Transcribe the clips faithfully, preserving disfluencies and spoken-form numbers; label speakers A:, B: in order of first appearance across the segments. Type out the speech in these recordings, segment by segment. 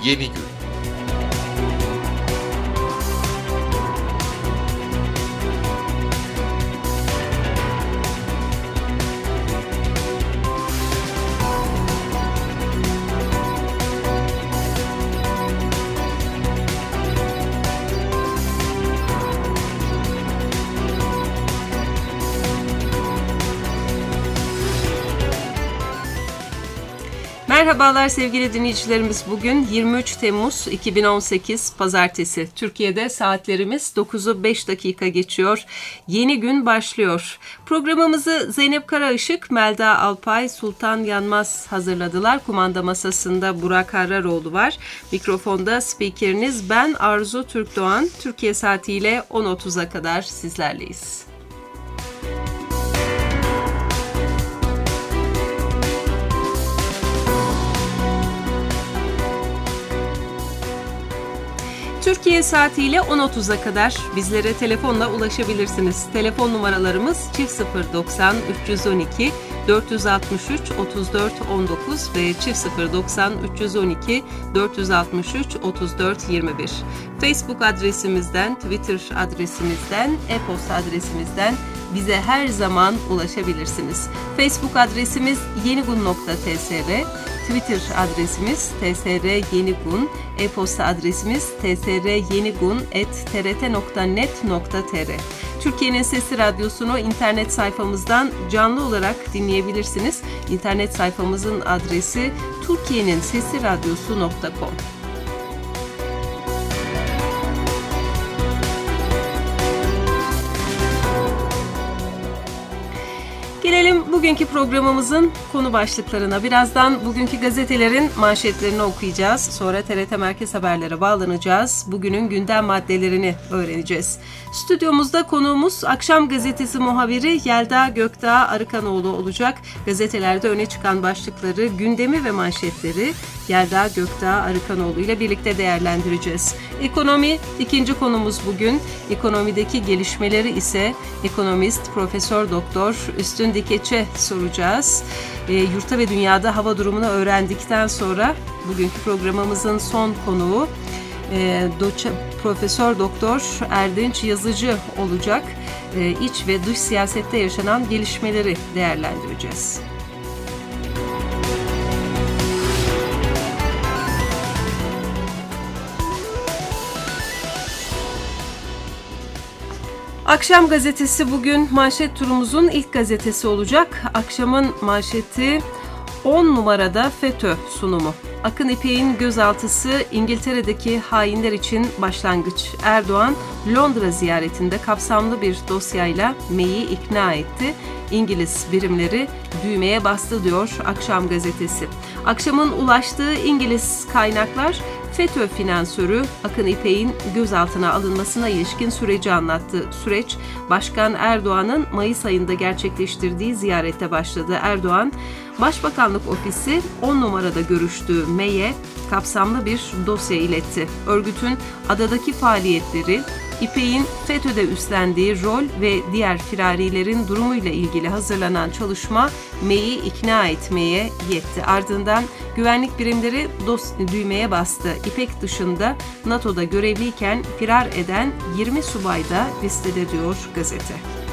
A: Yeni Gün.
B: Merhabalar sevgili dinleyicilerimiz. Bugün yirmi üç Temmuz iki bin on sekiz Pazartesi. Türkiye'de saatlerimiz dokuzu beş dakika geçiyor. Yeni gün başlıyor. Programımızı Zeynep Karaışık, Melda Alpay, Sultan Yanmaz hazırladılar. Kumanda masasında Burak Harraroğlu var. Mikrofonda spikeriniz ben Arzu Türkdoğan. Türkiye saatiyle on otuza kadar sizlerleyiz. Türkiye saatiyle on otuza kadar bizlere telefonla ulaşabilirsiniz. Telefon numaralarımız çift sıfır doksan üç yüz on iki dört yüz altmış üç otuz dört on dokuz ve çift sıfır doksan üç yüz on iki dört yüz altmış üç otuz dört yirmi bir. Facebook adresimizden, Twitter adresimizden, e-posta adresimizden bize her zaman ulaşabilirsiniz. Facebook adresimiz yenigun nokta tsr, Twitter adresimiz tsryenigun, e-posta adresimiz tsryenigun at trt nokta net nokta tr. Türkiye'nin Sesi Radyosu'nu internet sayfamızdan canlı olarak dinleyebilirsiniz. İnternet sayfamızın adresi türkiyenin sesi radyosu nokta com. Gelelim bugünkü programımızın konu başlıklarına. Birazdan bugünkü gazetelerin manşetlerini okuyacağız. Sonra T R T Merkez Haberlere bağlanacağız. Bugünün gündem maddelerini öğreneceğiz. Stüdyomuzda konuğumuz Akşam Gazetesi muhabiri Yelda Gökdağ Arıkanoğlu olacak. Gazetelerde öne çıkan başlıkları, gündemi ve manşetleri Yelda Gökdağ Arıkanoğlu ile birlikte değerlendireceğiz. Ekonomi ikinci konumuz bugün. Ekonomideki gelişmeleri ise ekonomist Profesör Doktor Üstün Dikeç'e soracağız. E, yurtta ve dünyada hava durumunu öğrendikten sonra bugünkü programımızın son konuğu e, Doça, Profesör Doktor Erdinç Yazıcı olacak. E, iç ve dış siyasette yaşanan gelişmeleri değerlendireceğiz. Akşam Gazetesi bugün manşet turumuzun ilk gazetesi olacak. Akşamın manşeti on numarada FETÖ sunumu. Akın İpek'in gözaltısı İngiltere'deki hainler için başlangıç. Erdoğan Londra ziyaretinde kapsamlı bir dosyayla May'i ikna etti. İngiliz birimleri düğmeye bastı diyor Akşam Gazetesi. Akşamın ulaştığı İngiliz kaynaklar FETÖ finansörü Akın İpek'in gözaltına alınmasına ilişkin süreci anlattı. Süreç, Başkan Erdoğan'ın Mayıs ayında gerçekleştirdiği ziyarette başladı. Erdoğan, Başbakanlık Ofisi on numarada görüştüğü May'e kapsamlı bir dosya iletti. Örgütün adadaki faaliyetleri, İpek'in FETÖ'de üstlendiği rol ve diğer firarilerin durumuyla ilgili hazırlanan çalışma May'i ikna etmeye yetti. Ardından güvenlik birimleri dos- düğmeye bastı. İpek dışında NATO'da görevliyken firar eden yirmi subay da listede diyor gazete.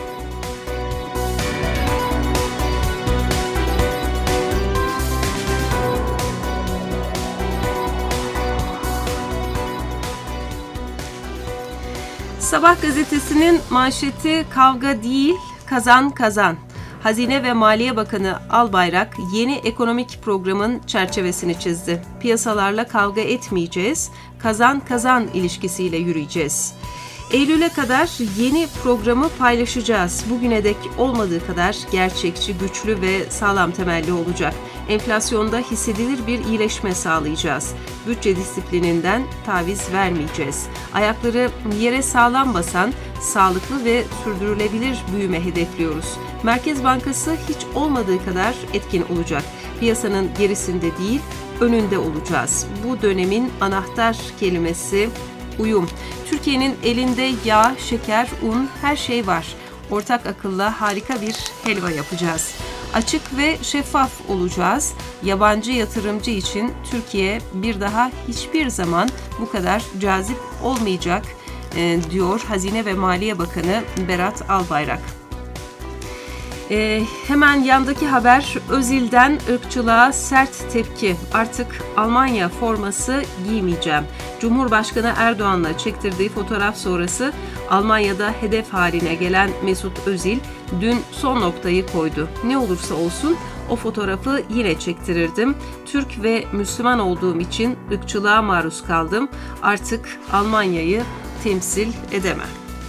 B: Sabah gazetesinin manşeti kavga değil, kazan kazan. Hazine ve Maliye Bakanı Albayrak yeni ekonomik programın çerçevesini çizdi. Piyasalarla kavga etmeyeceğiz, kazan kazan ilişkisiyle yürüyeceğiz. Eylül'e kadar yeni programı paylaşacağız. Bugüne dek olmadığı kadar gerçekçi, güçlü ve sağlam temelli olacak. Enflasyonda hissedilir bir iyileşme sağlayacağız. Bütçe disiplininden taviz vermeyeceğiz. Ayakları yere sağlam basan, sağlıklı ve sürdürülebilir büyüme hedefliyoruz. Merkez Bankası hiç olmadığı kadar etkin olacak. Piyasanın gerisinde değil, önünde olacağız. Bu dönemin anahtar kelimesi uyum. Türkiye'nin elinde yağ, şeker, un, her şey var. Ortak akılla harika bir helva yapacağız. Açık ve şeffaf olacağız. Yabancı yatırımcı için Türkiye bir daha hiçbir zaman bu kadar cazip olmayacak, e, diyor Hazine ve Maliye Bakanı Berat Albayrak. Ee, hemen yandaki haber, Özil'den ırkçılığa sert tepki. Artık Almanya forması giymeyeceğim. Cumhurbaşkanı Erdoğan'la çektirdiği fotoğraf sonrası Almanya'da hedef haline gelen Mesut Özil dün son noktayı koydu. Ne olursa olsun o fotoğrafı yine çektirirdim. Türk ve Müslüman olduğum için ırkçılığa maruz kaldım. Artık Almanya'yı temsil edemem.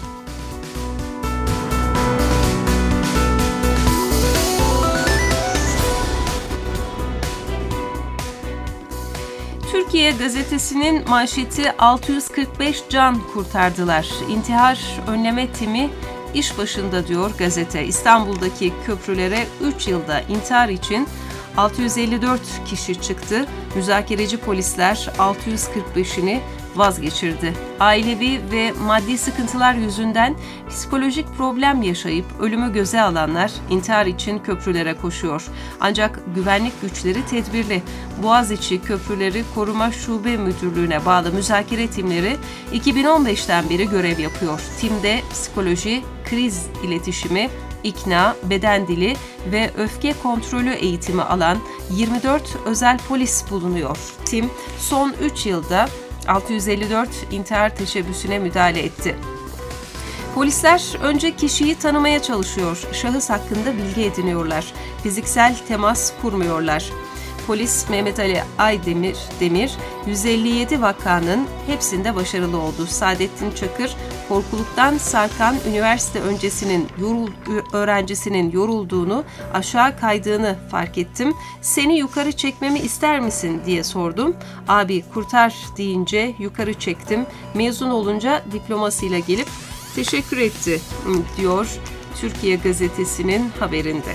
B: Türkiye gazetesinin manşeti altı yüz kırk beş can kurtardılar. İntihar önleme timi iş başında diyor gazete. İstanbul'daki köprülere üç yılda intihar için altı yüz elli dört kişi çıktı. Müzakereci polisler altı yüz kırk beşini vazgeçirdi. Ailevi ve maddi sıkıntılar yüzünden psikolojik problem yaşayıp ölümü göze alanlar intihar için köprülere koşuyor. Ancak güvenlik güçleri tedbirli. Boğaziçi Köprüleri Koruma Şube Müdürlüğü'ne bağlı müzakere timleri iki bin on beşten beri görev yapıyor. Timde psikoloji, kriz iletişimi, ikna, beden dili ve öfke kontrolü eğitimi alan yirmi dört özel polis bulunuyor. Tim son üç yılda altı yüz elli dört intihar teşebbüsüne müdahale etti. Polisler önce kişiyi tanımaya çalışıyor, şahıs hakkında bilgi ediniyorlar, fiziksel temas kurmuyorlar. Polis Mehmet Ali Aydemir Demir, yüz elli yedi vakanın hepsinde başarılı oldu. Saadettin Çakır, korkuluktan sarkan üniversite öncesinin yorul, öğrencisinin yorulduğunu, aşağı kaydığını fark ettim. Seni yukarı çekmemi ister misin diye sordum. Abi kurtar deyince yukarı çektim. Mezun olunca diplomasıyla gelip teşekkür etti, diyor Türkiye Gazetesi'nin haberinde.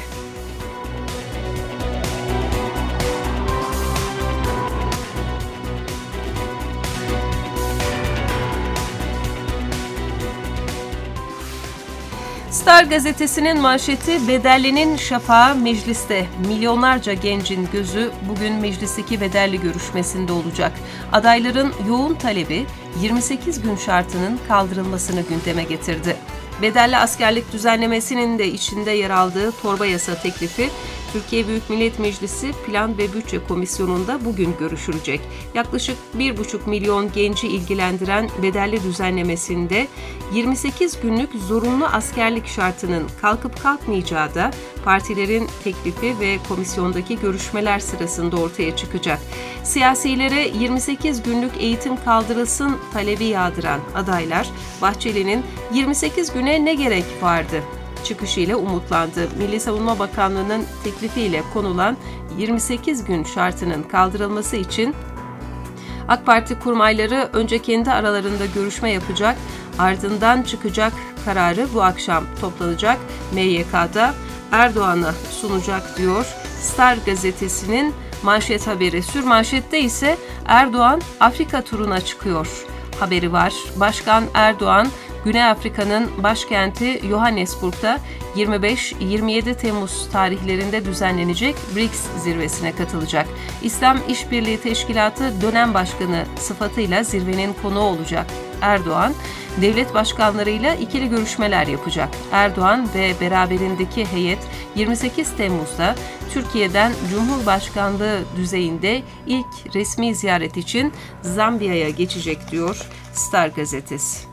B: Star gazetesinin manşeti Bedelli'nin şafağı mecliste. Milyonlarca gencin gözü bugün meclisteki bedelli görüşmesinde olacak. Adayların yoğun talebi yirmi sekiz gün şartının kaldırılmasını gündeme getirdi. Bedelli askerlik düzenlemesinin de içinde yer aldığı torba yasa teklifi Türkiye Büyük Millet Meclisi Plan ve Bütçe Komisyonu'nda bugün görüşülecek. Yaklaşık bir buçuk milyon genci ilgilendiren bedelli düzenlemesinde yirmi sekiz günlük zorunlu askerlik şartının kalkıp kalkmayacağı da partilerin teklifi ve komisyondaki görüşmeler sırasında ortaya çıkacak. Siyasilere yirmi sekiz günlük eğitim kaldırılsın talebi yağdıran adaylar, Bahçeli'nin yirmi sekiz güne ne gerek vardı çıkışıyla umutlandı. Milli Savunma Bakanlığı'nın teklifiyle konulan yirmi sekiz gün şartının kaldırılması için AK Parti kurmayları önce kendi aralarında görüşme yapacak, ardından çıkacak kararı bu akşam toplanacak M Y K'da Erdoğan'a sunacak diyor Star gazetesinin manşet haberi. Sürmanşette ise Erdoğan Afrika turuna çıkıyor haberi var. Başkan Erdoğan, Güney Afrika'nın başkenti Johannesburg'da yirmi beş yirmi yedi Temmuz tarihlerinde düzenlenecek B R I C S zirvesine katılacak. İslam İşbirliği Teşkilatı dönem başkanı sıfatıyla zirvenin konuğu olacak. Erdoğan, devlet başkanlarıyla ikili görüşmeler yapacak. Erdoğan ve beraberindeki heyet yirmi sekiz Temmuz'da Türkiye'den Cumhurbaşkanlığı düzeyinde ilk resmi ziyaret için Zambiya'ya geçecek diyor Star gazetesi.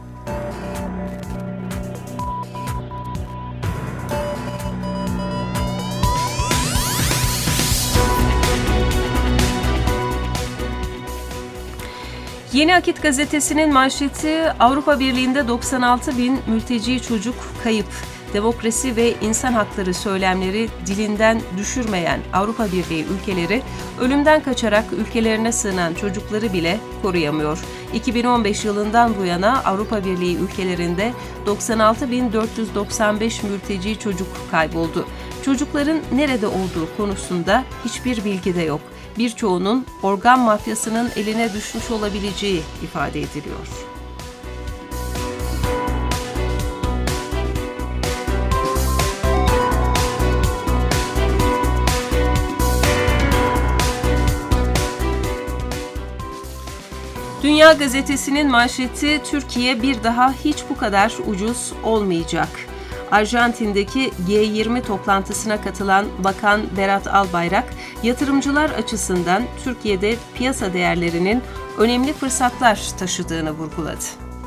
B: Yeni Akit gazetesinin manşeti Avrupa Birliği'nde doksan altı bin mülteci çocuk kayıp. Demokrasi ve insan hakları söylemleri dilinden düşürmeyen Avrupa Birliği ülkeleri ölümden kaçarak ülkelerine sığınan çocukları bile koruyamıyor. iki bin on beş yılından bu yana Avrupa Birliği ülkelerinde doksan altı bin dört yüz doksan beş mülteci çocuk kayboldu. Çocukların nerede olduğu konusunda hiçbir bilgi de yok. Birçoğunun organ mafyasının eline düşmüş olabileceği ifade ediliyor. Dünya Gazetesi'nin manşeti Türkiye bir daha hiç bu kadar ucuz olmayacak. Arjantin'deki G yirmi toplantısına katılan Bakan Berat Albayrak, yatırımcılar açısından Türkiye'de piyasa değerlerinin önemli fırsatlar taşıdığını vurguladı.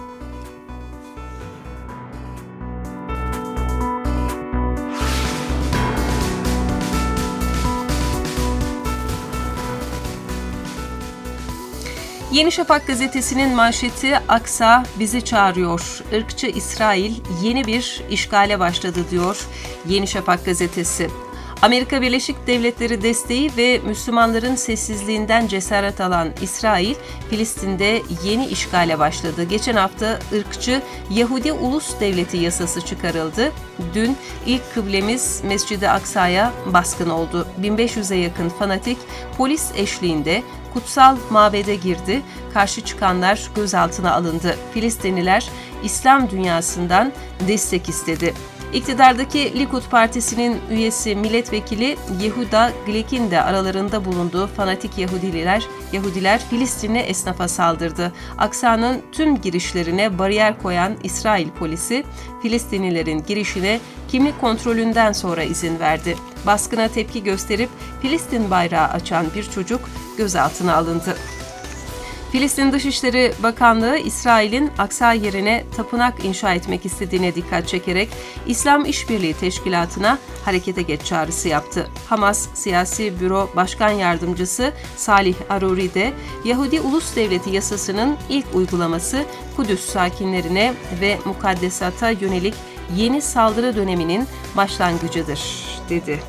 B: Yeni Şafak gazetesinin manşeti Aksa bizi çağırıyor. Irkçı İsrail yeni bir işgale başladı diyor Yeni Şafak gazetesi. Amerika Birleşik Devletleri desteği ve Müslümanların sessizliğinden cesaret alan İsrail, Filistin'de yeni işgale başladı. Geçen hafta ırkçı Yahudi Ulus Devleti yasası çıkarıldı. Dün ilk kıblemiz Mescid-i Aksa'ya baskın oldu. bin beş yüze yakın fanatik polis eşliğinde kutsal mabede girdi. Karşı çıkanlar gözaltına alındı. Filistinliler İslam dünyasından destek istedi. İktidardaki Likud Partisi'nin üyesi milletvekili Yehuda Glek'in de aralarında bulunduğu fanatik Yahudiler, Yahudiler Filistinli esnafa saldırdı. Aksa'nın tüm girişlerine bariyer koyan İsrail polisi, Filistinlilerin girişine kimlik kontrolünden sonra izin verdi. Baskına tepki gösterip Filistin bayrağı açan bir çocuk gözaltına alındı. Filistin Dışişleri Bakanlığı, İsrail'in Aksa yerine tapınak inşa etmek istediğine dikkat çekerek İslam İşbirliği Teşkilatı'na harekete geç çağrısı yaptı. Hamas Siyasi Büro Başkan Yardımcısı Salih Aruri de Yahudi Ulus Devleti yasasının ilk uygulaması Kudüs sakinlerine ve mukaddesata yönelik yeni saldırı döneminin başlangıcıdır, dedi.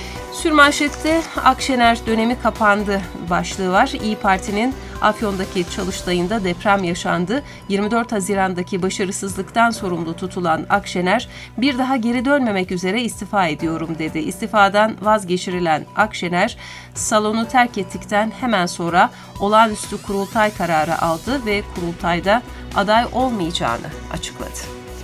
B: Sürmanşette Akşener dönemi kapandı başlığı var. İYİ Parti'nin Afyon'daki Çalıştay'ında deprem yaşandı. yirmi dört Haziran'daki başarısızlıktan sorumlu tutulan Akşener, bir daha geri dönmemek üzere istifa ediyorum dedi. İstifadan vazgeçirilen Akşener, salonu terk ettikten hemen sonra olağanüstü kurultay kararı aldı ve kurultayda aday olmayacağını açıkladı.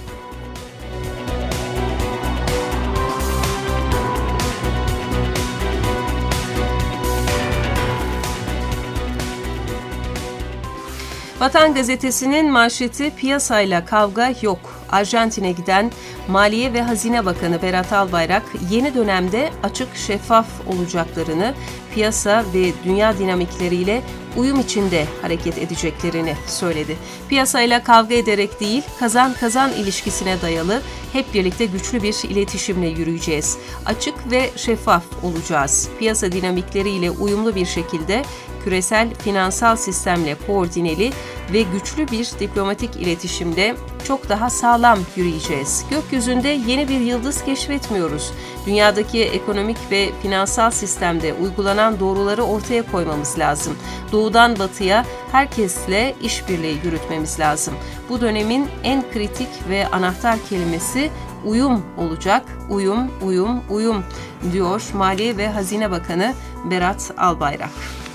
B: Vatan Gazetesi'nin manşeti piyasayla kavga yok. Arjantin'e giden Maliye ve Hazine Bakanı Berat Albayrak yeni dönemde açık, şeffaf olacaklarını, piyasa ve dünya dinamikleriyle uyum içinde hareket edeceklerini söyledi. Piyasayla kavga ederek değil, kazan kazan ilişkisine dayalı hep birlikte güçlü bir iletişimle yürüyeceğiz. Açık ve şeffaf olacağız. Piyasa dinamikleriyle uyumlu bir şekilde küresel finansal sistemle koordineli ve güçlü bir diplomatik iletişimde çok daha sağlam yürüyeceğiz. Gökyüzünde yeni bir yıldız keşfetmiyoruz. Dünyadaki ekonomik ve finansal sistemde uygulanan doğruları ortaya koymamız lazım. Doğudan batıya herkesle işbirliği yürütmemiz lazım. Bu dönemin en kritik ve anahtar kelimesi uyum olacak. Uyum, uyum, uyum diyor Maliye ve Hazine Bakanı Berat Albayrak.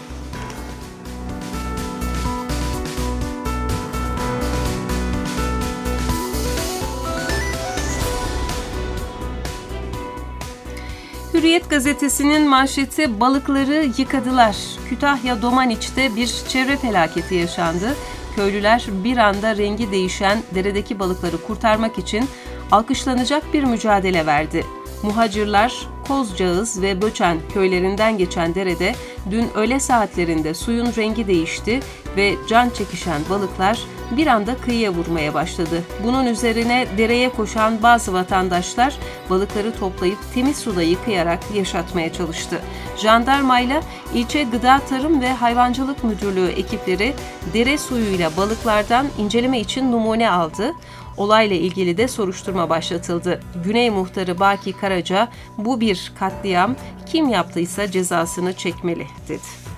B: Hürriyet gazetesinin manşeti balıkları yıkadılar. Kütahya Domaniç'te bir çevre felaketi yaşandı. Köylüler bir anda rengi değişen deredeki balıkları kurtarmak için alkışlanacak bir mücadele verdi. Muhacirler Kozcağız ve Böçen köylerinden geçen derede dün öğle saatlerinde suyun rengi değişti ve can çekişen balıklar bir anda kıyıya vurmaya başladı. Bunun üzerine dereye koşan bazı vatandaşlar balıkları toplayıp temiz suda yıkayarak yaşatmaya çalıştı. Jandarmayla ilçe Gıda Tarım ve Hayvancılık Müdürlüğü ekipleri dere suyuyla balıklardan inceleme için numune aldı. Olayla ilgili de soruşturma başlatıldı. Güney Muhtarı Baki Karaca, bu bir katliam, kim yaptıysa cezasını çekmeli, dedi.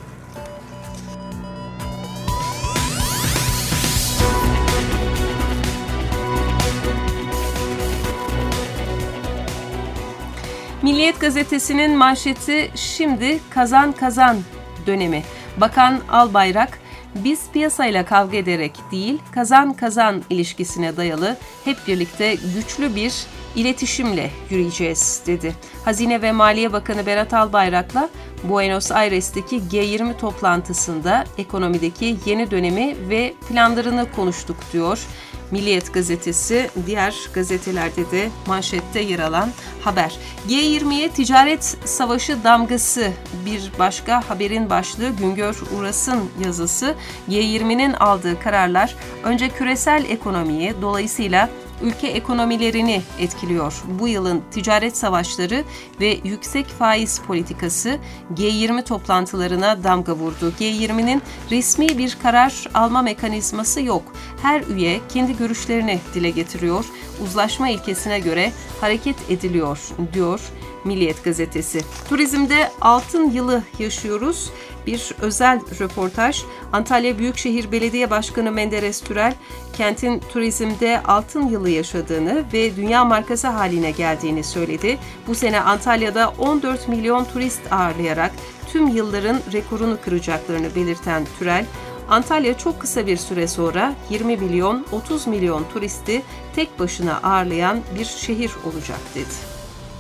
B: Milliyet gazetesinin manşeti şimdi kazan kazan dönemi. Bakan Albayrak, biz piyasayla kavga ederek değil, kazan kazan ilişkisine dayalı hep birlikte güçlü bir iletişimle yürüyeceğiz, dedi. Hazine ve Maliye Bakanı Berat Albayrak'la Buenos Aires'teki G yirmi toplantısında ekonomideki yeni dönemi ve planlarını konuştuk diyor Milliyet gazetesi, diğer gazetelerde de manşette yer alan haber. G yirmiye ticaret savaşı damgası bir başka haberin başlığı. Güngör Uras'ın yazısı. G yirminin aldığı kararlar önce küresel ekonomiyi, dolayısıyla ülke ekonomilerini etkiliyor. Bu yılın ticaret savaşları ve yüksek faiz politikası G yirmi toplantılarına damga vurdu. G yirminin resmi bir karar alma mekanizması yok. Her üye kendi görüşlerini dile getiriyor. Uzlaşma ilkesine göre hareket ediliyor diyor Milliyet gazetesi. Turizmde altın yılı yaşıyoruz. Bir özel röportaj. Antalya Büyükşehir Belediye Başkanı Menderes Türel, kentin turizmde altın yılı yaşadığını ve dünya markası haline geldiğini söyledi. Bu sene Antalya'da on dört milyon turist ağırlayarak tüm yılların rekorunu kıracaklarını belirten Türel, Antalya çok kısa bir süre sonra yirmi milyon otuz milyon turisti tek başına ağırlayan bir şehir olacak dedi.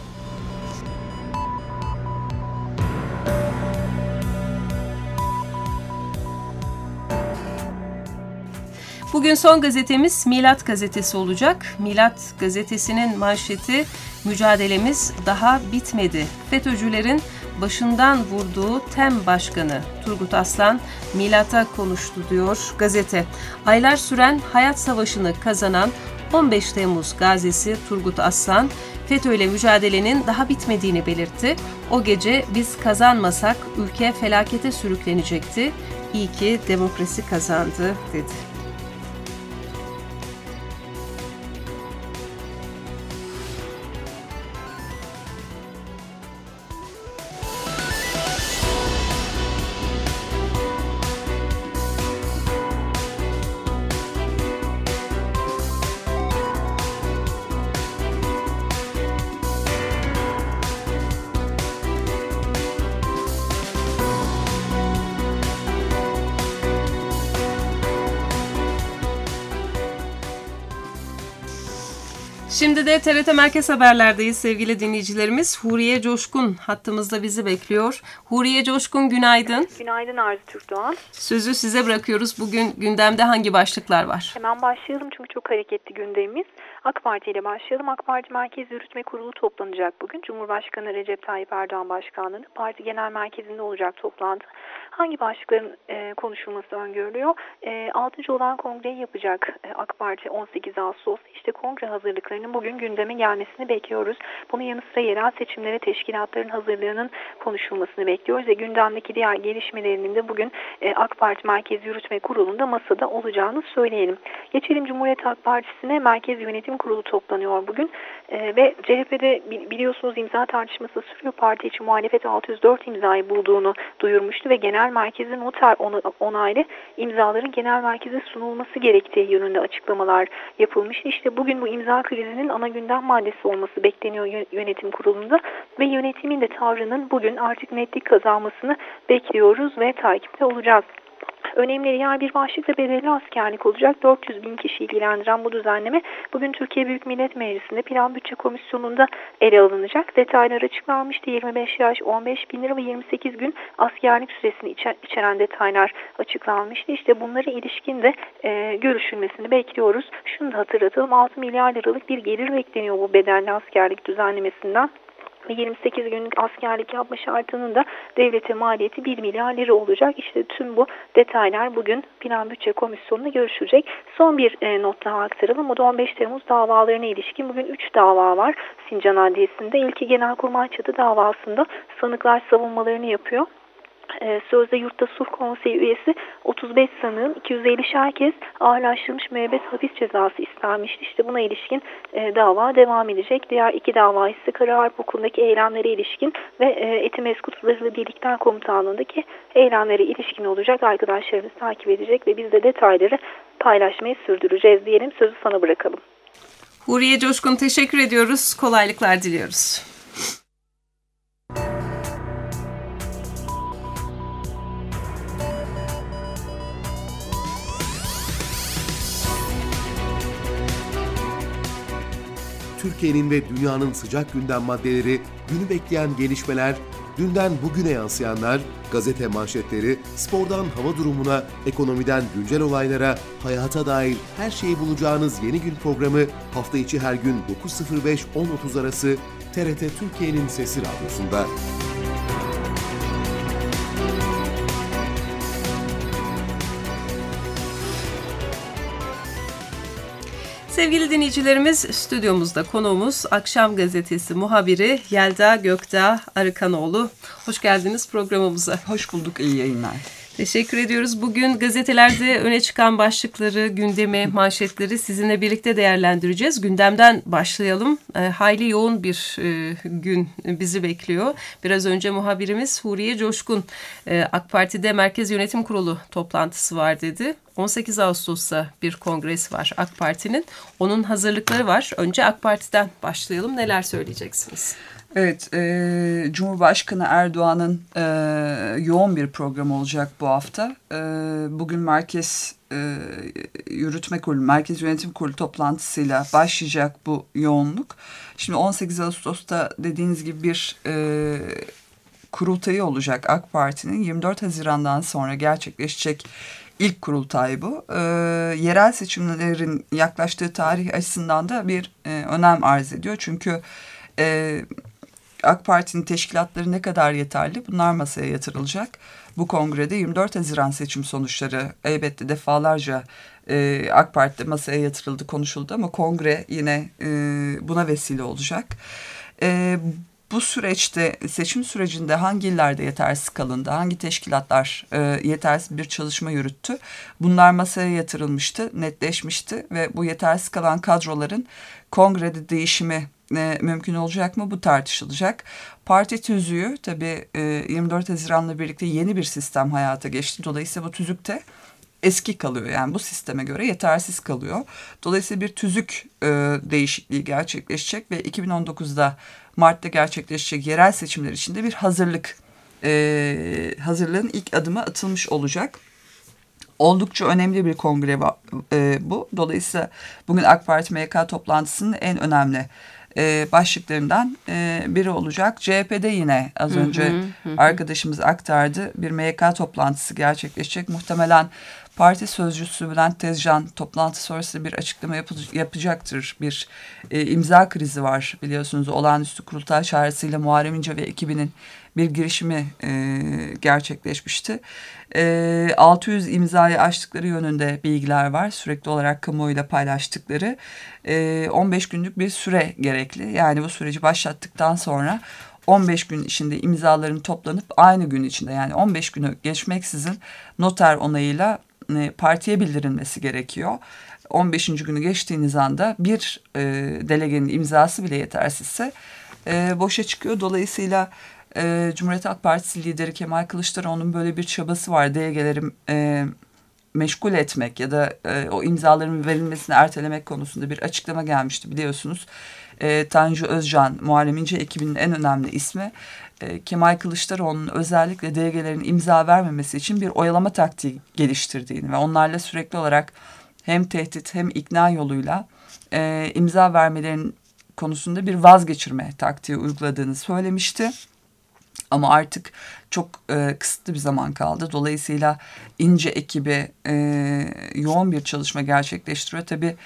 B: Bugün son gazetemiz Milat gazetesi olacak. Milat gazetesinin manşeti "Mücadelemiz daha bitmedi. FETÖ'cülerin başından vurduğu TEM Başkanı Turgut Aslan Milat'a konuştu" diyor gazete. Aylar süren hayat savaşını kazanan on beş Temmuz gazisi Turgut Aslan, FETÖ ile mücadelenin daha bitmediğini belirtti. O gece biz kazanmasak ülke felakete sürüklenecekti. İyi ki demokrasi kazandı dedi. Şimdi de T R T Merkez Haberler'deyiz sevgili dinleyicilerimiz. Huriye Coşkun hattımızda bizi bekliyor. Huriye Coşkun, günaydın.
A: Günaydın Arzu Türkdoğan.
B: Sözü size bırakıyoruz. Bugün gündemde hangi başlıklar var?
A: Hemen başlayalım çünkü çok hareketli gündemimiz. AK Parti ile başlayalım. AK Parti Merkez Yürütme Kurulu toplanacak bugün. Cumhurbaşkanı Recep Tayyip Erdoğan başkanlığında parti genel merkezinde olacak toplantı. Hangi başlıkların e, konuşulması öngörülüyor? E, altıncı olan kongreyi yapacak e, AK Parti on sekiz Ağustos'ta. İşte kongre hazırlıklarının bugün gündeme gelmesini bekliyoruz. Bunun yanı sıra yerel seçimlere teşkilatların hazırlığının konuşulmasını bekliyoruz ve gündemdeki diğer gelişmelerinin de bugün e, AK Parti Merkez Yürütme Kurulu'nda masada olacağını söyleyelim. Geçelim Cumhuriyet Halk Partisi'ne. Merkez Yönetim Kurulu toplanıyor bugün e, ve C H P'de biliyorsunuz imza tartışması sürüyor. Parti için muhalefet altı yüz dört imzayı bulduğunu duyurmuştu ve genel merkezin noter onaylı imzaların genel merkeze sunulması gerektiği yönünde açıklamalar yapılmıştı. İşte bugün bu imza krizinin ana gündem maddesi olması bekleniyor yönetim kurulunda ve yönetimin de tavrının bugün artık netlik kazanmasını bekliyoruz ve takipte olacağız. Önemli diğer bir başlık da bedelli askerlik olacak. dört yüz bin kişi ilgilendiren bu düzenleme bugün Türkiye Büyük Millet Meclisi'nde Plan Bütçe Komisyonu'nda ele alınacak. Detaylar açıklanmıştı. yirmi beş yaş, on beş bin lira ve yirmi sekiz gün askerlik süresini içer, içeren detaylar açıklanmıştı. İşte bunlara ilişkin de e, görüşülmesini bekliyoruz. Şunu da hatırlatalım. altı milyar liralık bir gelir bekleniyor bu bedelli askerlik düzenlemesinden. yirmi sekiz günlük askerlik yapma şartının da devlete maliyeti bir milyar lira olacak. İşte tüm bu detaylar bugün Plan Bütçe Komisyonu'nda görüşülecek. Son bir e, not daha aktaralım. O da on beş Temmuz davalarına ilişkin bugün üç dava var Sincan Adliyesi'nde. İlki Genelkurmay Çatı davasında sanıklar savunmalarını yapıyor. Sözde Yurtta Sulh Konseyi üyesi otuz beş sanığın iki yüz elli kez ağırlaştırılmış müebbet hapis cezası istenmişti. İşte buna ilişkin e, dava devam edecek. Diğer iki dava ise Kara Harp Okulu'ndaki eylemlere ilişkin ve e, Etimeskut Zırhlı Birlikler Komutanlığı'ndaki eylemlere ilişkin olacak. Arkadaşlarımız takip edecek ve biz de detayları paylaşmayı sürdüreceğiz diyelim. Sözü sana bırakalım.
B: Huriye Coşkun, teşekkür ediyoruz. Kolaylıklar diliyoruz.
C: Türkiye'nin ve dünyanın sıcak gündem maddeleri, günü bekleyen gelişmeler, dünden bugüne yansıyanlar, gazete manşetleri, spordan hava durumuna, ekonomiden güncel olaylara, hayata dair her şeyi bulacağınız Yeni Gün programı hafta içi her gün dokuz sıfır beş on otuz arası T R T Türkiye'nin Sesi Radyosu'nda.
B: Sevgili dinleyicilerimiz, stüdyomuzda konuğumuz Akşam Gazetesi muhabiri Yelda Gökdağ Arıkanoğlu. Hoş geldiniz programımıza.
D: Hoş bulduk, iyi yayınlar.
B: Teşekkür ediyoruz. Bugün gazetelerde öne çıkan başlıkları, gündemi, manşetleri sizinle birlikte değerlendireceğiz. Gündemden başlayalım. E, hayli yoğun bir e, gün bizi bekliyor. Biraz önce muhabirimiz Huriye Coşkun, e, AK Parti'de Merkez Yönetim Kurulu toplantısı var dedi. on sekiz Ağustos'ta bir kongresi var AK Parti'nin. Onun hazırlıkları var. Önce AK Parti'den başlayalım. Neler söyleyeceksiniz?
D: Evet, e, Cumhurbaşkanı Erdoğan'ın e, yoğun bir program olacak bu hafta. E, bugün Merkez e, Yürütme Kurulu, Merkez Yönetim Kurulu toplantısıyla başlayacak bu yoğunluk. Şimdi on sekiz Ağustos'ta dediğiniz gibi bir e, kurultayı olacak AK Parti'nin. yirmi dört Haziran'dan sonra gerçekleşecek İlk kurultay bu. Ee, yerel seçimlerin yaklaştığı tarih açısından da bir e, önem arz ediyor. Çünkü e, AK Parti'nin teşkilatları ne kadar yeterli, bunlar masaya yatırılacak. Bu kongrede yirmi dört Haziran seçim sonuçları elbette defalarca e, AK Parti'de masaya yatırıldı, konuşuldu ama kongre yine e, buna vesile olacak. E, Bu süreçte, seçim sürecinde hangi illerde yetersiz kalındı, hangi teşkilatlar e, yetersiz bir çalışma yürüttü, bunlar masaya yatırılmıştı, netleşmişti ve bu yetersiz kalan kadroların kongrede değişimi e, mümkün olacak mı, bu tartışılacak. Parti tüzüğü tabii e, yirmi dört Haziran'la birlikte yeni bir sistem hayata geçti. Dolayısıyla bu tüzükte eski kalıyor, yani bu sisteme göre yetersiz kalıyor. Dolayısıyla bir tüzük e, değişikliği gerçekleşecek ve iki bin on dokuzda Mart'ta gerçekleşecek yerel seçimler için de bir hazırlık, e, hazırlığın ilk adımı atılmış olacak. Oldukça önemli bir kongre e, bu. Dolayısıyla bugün AK Parti M K toplantısının en önemli e, başlıklarından e, biri olacak. C H P'de yine az önce hı hı, hı. arkadaşımız aktardı, bir M K toplantısı gerçekleşecek. Muhtemelen parti sözcüsü Bülent Tezcan toplantı sonrası bir açıklama yap- yapacaktır. Bir e, imza krizi var biliyorsunuz. Olağanüstü kurultay çağrısıyla Muharrem İnce ve ekibinin bir girişimi e, gerçekleşmişti. E, altı yüz imzayı aştıkları yönünde bilgiler var. Sürekli olarak kamuoyuyla paylaştıkları. E, on beş günlük bir süre gerekli. Yani bu süreci başlattıktan sonra on beş gün içinde imzaların toplanıp aynı gün içinde, yani on beş günü geçmeksizin noter onayıyla e, partiye bildirilmesi gerekiyor. on beşinci günü geçtiğiniz anda bir e, delegenin imzası bile yetersizse e, boşa çıkıyor. Dolayısıyla e, Cumhuriyet Halk Partisi lideri Kemal Kılıçdaroğlu'nun böyle bir çabası var. Delegeleri e, meşgul etmek ya da e, o imzaların verilmesini ertelemek konusunda bir açıklama gelmişti biliyorsunuz. E, Tanju Özcan, Muharrem İnce ekibinin en önemli ismi. E, Kemal Kılıçdaroğlu'nun özellikle delegelerin imza vermemesi için bir oyalama taktiği geliştirdiğini ve onlarla sürekli olarak hem tehdit hem ikna yoluyla e, imza vermelerin konusunda bir vazgeçirme taktiği uyguladığını söylemişti. Ama artık çok e, kısıtlı bir zaman kaldı. Dolayısıyla İnce ekibi e, yoğun bir çalışma gerçekleştiriyor. Tabii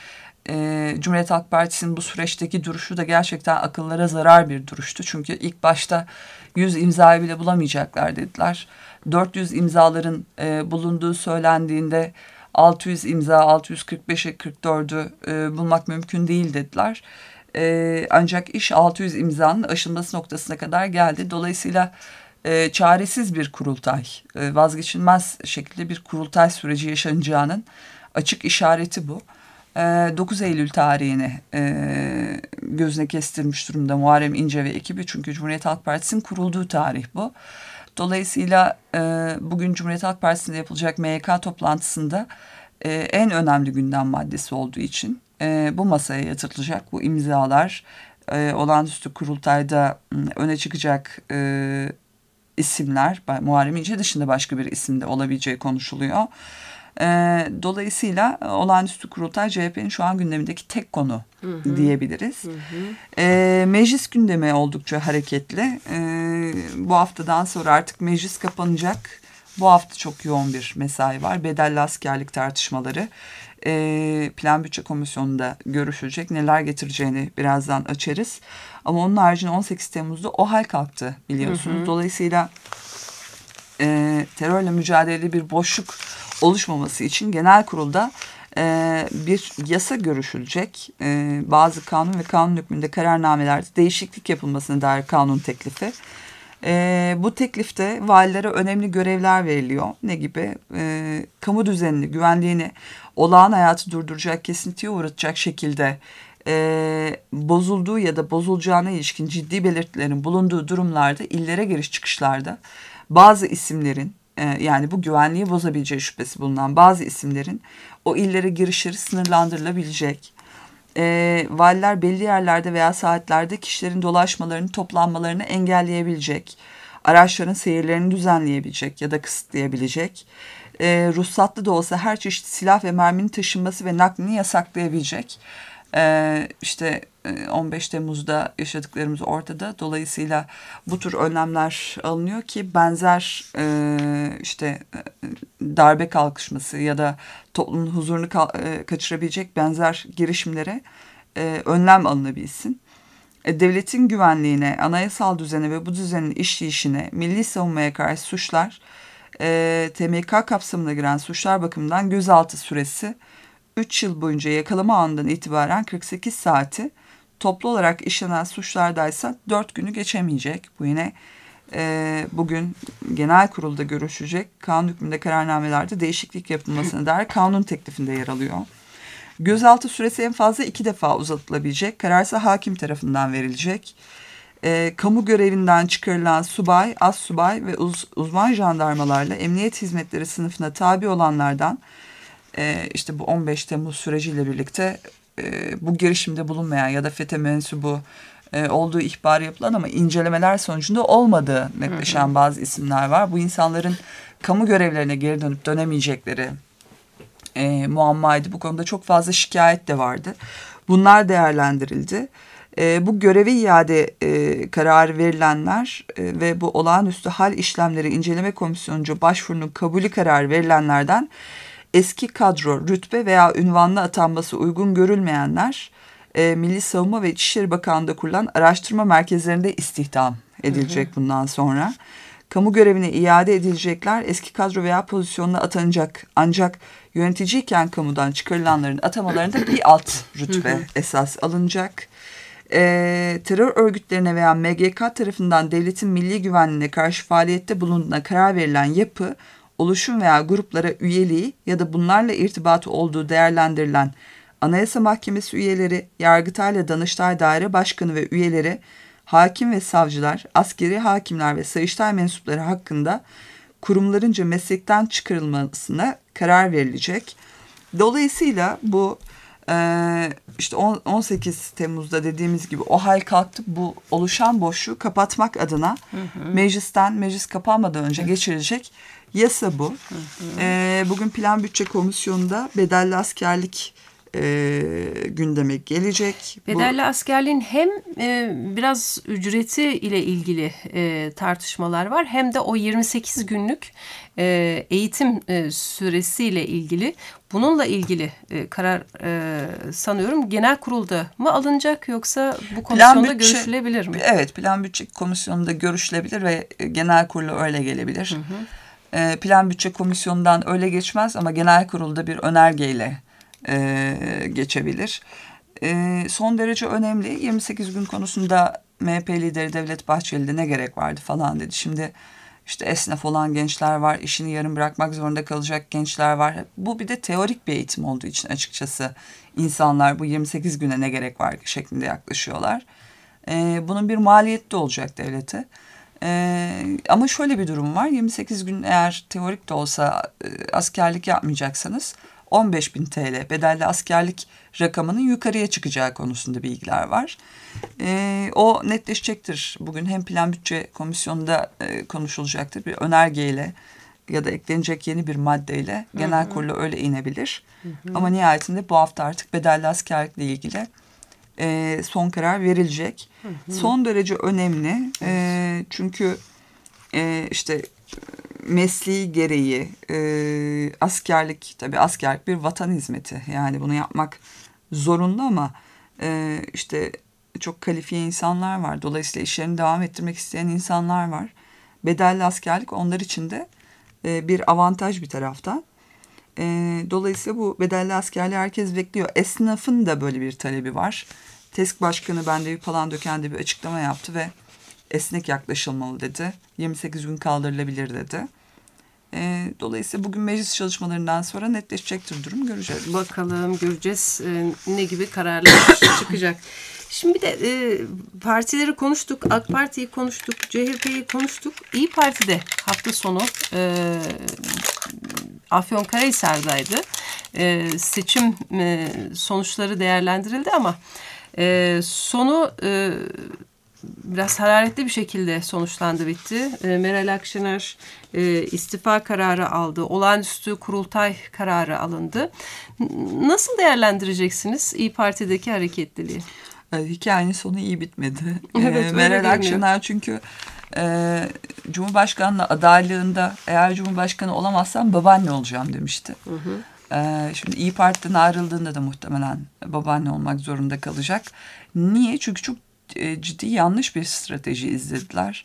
D: e, Cumhuriyet Halk Partisi'nin bu süreçteki duruşu da gerçekten akıllara zarar bir duruştu. Çünkü ilk başta yüz imzayı bile bulamayacaklar dediler. dört yüz imzaların e, bulunduğu söylendiğinde altı yüz imza, altı yüz kırk beşe kırk dördü e, bulmak mümkün değil dediler. Ee, ancak iş altı yüz imzanın aşılması noktasına kadar geldi. Dolayısıyla e, çaresiz bir kurultay, e, vazgeçilmez şekilde bir kurultay süreci yaşanacağının açık işareti bu. E, dokuz Eylül tarihini e, gözüne kestirmiş durumda Muharrem İnce ve ekibi. Çünkü Cumhuriyet Halk Partisi'nin kurulduğu tarih bu. Dolayısıyla e, bugün Cumhuriyet Halk Partisi'nde yapılacak M Y K toplantısında e, en önemli gündem maddesi olduğu için E, bu masaya yatırılacak. Bu imzalar e, olağanüstü kurultayda m, öne çıkacak e, isimler, Muharrem İnce dışında başka bir isimde olabileceği konuşuluyor. E, dolayısıyla olağanüstü kurultay C H P'nin şu an gündemindeki tek konu hı hı. diyebiliriz. Hı hı. E, meclis gündemi oldukça hareketli. E, bu haftadan sonra artık meclis kapanacak. Bu hafta çok yoğun bir mesai var. Bedelli askerlik tartışmaları. E, Plan Bütçe Komisyonu'nda görüşülecek. Neler getireceğini birazdan açarız. Ama onun haricinde on sekiz Temmuz'da OHAL kalktı biliyorsunuz. Hı hı. Dolayısıyla e, terörle mücadelede bir boşluk oluşmaması için genel kurulda e, bir yasa görüşülecek. E, bazı kanun ve kanun hükmünde kararnamelerde değişiklik yapılmasına dair kanun teklifi. E, bu teklifte valilere önemli görevler veriliyor. Ne gibi? E, kamu düzenini, güvenliğini, olağan hayatı durduracak, kesintiye uğratacak şekilde e, bozulduğu ya da bozulacağına ilişkin ciddi belirtilerin bulunduğu durumlarda illere giriş çıkışlarda bazı isimlerin e, yani bu güvenliği bozabileceği şüphesi bulunan bazı isimlerin o illere girişleri sınırlandırılabilecek. E, valiler belli yerlerde veya saatlerde kişilerin dolaşmalarını, toplanmalarını engelleyebilecek, araçların seyirlerini düzenleyebilecek ya da kısıtlayabilecek, e, ruhsatlı da olsa her çeşit silah ve merminin taşınması ve naklini yasaklayabilecek. E, işte on beş Temmuz'da yaşadıklarımız ortada. Dolayısıyla bu tür önlemler alınıyor ki benzer e, işte darbe kalkışması ya da toplumun huzurunu ka- e, kaçırabilecek benzer girişimlere e, önlem alınabilsin. E, devletin güvenliğine, anayasal düzene ve bu düzenin işleyişine, milli savunmaya karşı suçlar, e, T M K kapsamına giren suçlar bakımından gözaltı süresi üç yıl boyunca yakalama anından itibaren kırk sekiz saati, toplu olarak işlenen suçlardaysa dört günü geçemeyecek. Bu yine e, bugün genel kurulda görüşecek kanun hükmünde kararnamelerde değişiklik yapılmasına dair kanun teklifinde yer alıyor. Gözaltı süresi en fazla iki defa uzatılabilecek. Kararsa hakim tarafından verilecek. E, kamu görevinden çıkarılan subay, assubay ve uz, uzman jandarmalarla emniyet hizmetleri sınıfına tabi olanlardan e, işte bu on beş Temmuz süreciyle birlikte e, bu girişimde bulunmayan ya da FETÖ mensubu e, olduğu ihbarı yapılan ama incelemeler sonucunda olmadığı netleşen hı hı. bazı isimler var. Bu insanların kamu görevlerine geri dönüp dönemeyecekleri e, muammaydı. Bu konuda çok fazla şikayet de vardı. Bunlar değerlendirildi. E, bu göreve iade e, kararı verilenler e, ve bu olağanüstü hal işlemleri inceleme komisyonunca başvurunun kabulü kararı verilenlerden eski kadro, rütbe veya ünvanla atanması uygun görülmeyenler e, Milli Savunma ve İçişleri Bakanlığı'nda kurulan araştırma merkezlerinde istihdam edilecek hı hı. bundan sonra. Kamu görevine iade edilecekler eski kadro veya pozisyonuna atanacak. Ancak yöneticiyken kamudan çıkarılanların atamalarında bir alt rütbe hı hı. esas alınacak. E, terör örgütlerine veya M G K tarafından devletin milli güvenliğine karşı faaliyette bulunduğuna karar verilen yapı, oluşum veya gruplara üyeliği ya da bunlarla irtibatı olduğu değerlendirilen Anayasa Mahkemesi üyeleri, Yargıtay ile Danıştay Daire Başkanı ve üyeleri, hakim ve savcılar, askeri hakimler ve Sayıştay mensupları hakkında kurumlarınca meslekten çıkarılmasına karar verilecek. Dolayısıyla bu e, işte on sekiz Temmuz'da dediğimiz gibi OHAL kalktı. Bu oluşan boşluğu kapatmak adına hı hı. meclisten meclis kapanmadan önce geçirilecek yasa bu. Hı hı. E, bugün Plan Bütçe Komisyonu'nda bedelli askerlik e, gündeme gelecek.
B: Bedelli bu, askerliğin hem e, biraz ücreti ile ilgili e, tartışmalar var, hem de o yirmi sekiz günlük e, eğitim e, süresiyle ilgili. Bununla ilgili e, karar e, sanıyorum genel kurulda mı alınacak, yoksa bu komisyonda bütçe, görüşülebilir mi?
D: Evet, Plan Bütçe Komisyonu'nda görüşülebilir ve genel kurula öyle gelebilir. Hı hı. E, Plan Bütçe Komisyonu'ndan öyle geçmez ama genel kurulda bir önergeyle e, geçebilir. E, son derece önemli. yirmi sekiz gün konusunda M H P lideri Devlet Bahçeli de ne gerek vardı falan dedi. Şimdi işte esnaf olan gençler var, işini yarım bırakmak zorunda kalacak gençler var. Bu bir de teorik bir eğitim olduğu için açıkçası insanlar bu yirmi sekiz güne ne gerek var şeklinde yaklaşıyorlar. Ee, bunun bir maliyeti de olacak devlete. Ee, ama şöyle bir durum var. yirmi sekiz gün eğer teorik de olsa e, askerlik yapmayacaksanız on beş bin T L bedelli askerlik rakamının yukarıya çıkacağı konusunda bilgiler var. Ee, o netleşecektir. Bugün hem Plan Bütçe Komisyonu'nda e, konuşulacaktır. Bir önergeyle ya da eklenecek yeni bir maddeyle genel kurula öyle inebilir. Hı hı. Ama nihayetinde bu hafta artık bedelli askerlikle ilgili e, son karar verilecek. Hı hı. Son derece önemli. E, çünkü e, işte mesleği gereği e, askerlik, tabii askerlik bir vatan hizmeti. Yani bunu yapmak zorunda ama e, işte çok kalifiye insanlar var. Dolayısıyla işlerini devam ettirmek isteyen insanlar var. Bedelli askerlik onlar için de e, bir avantaj bir taraftan. E, dolayısıyla bu bedelli askerliği herkes bekliyor. Esnafın da böyle bir talebi var. TESK Başkanı Bendevi Palandöken'de bir açıklama yaptı ve esnek yaklaşılmalı dedi. yirmi sekiz gün kaldırılabilir dedi. E, dolayısıyla bugün meclis çalışmalarından sonra netleşecektir durum, göreceğiz.
B: Bakalım, göreceğiz e, ne gibi kararlar çıkacak. Şimdi bir de e, partileri konuştuk, AK Parti'yi konuştuk, C H P'yi konuştuk. İYİ Parti'de hafta sonu e, Afyonkarahisar'daydı. E, seçim e, sonuçları değerlendirildi ama e, sonu e, biraz hararetli bir şekilde sonuçlandı, bitti. E, Meral Akşener e, istifa kararı aldı. Olağanüstü kurultay kararı alındı. Nasıl değerlendireceksiniz İYİ Parti'deki hareketliliği?
D: Hikayenin sonu iyi bitmedi.
B: Evet,
D: e, Meral Akşener çünkü e, Cumhurbaşkanlığı adaylığında eğer Cumhurbaşkanı olamazsam babaanne olacağım demişti. Hı hı. E, şimdi İYİ Parti'den ayrıldığında da muhtemelen babaanne olmak zorunda kalacak. Niye? Çünkü çok e, ciddi yanlış bir strateji izlediler.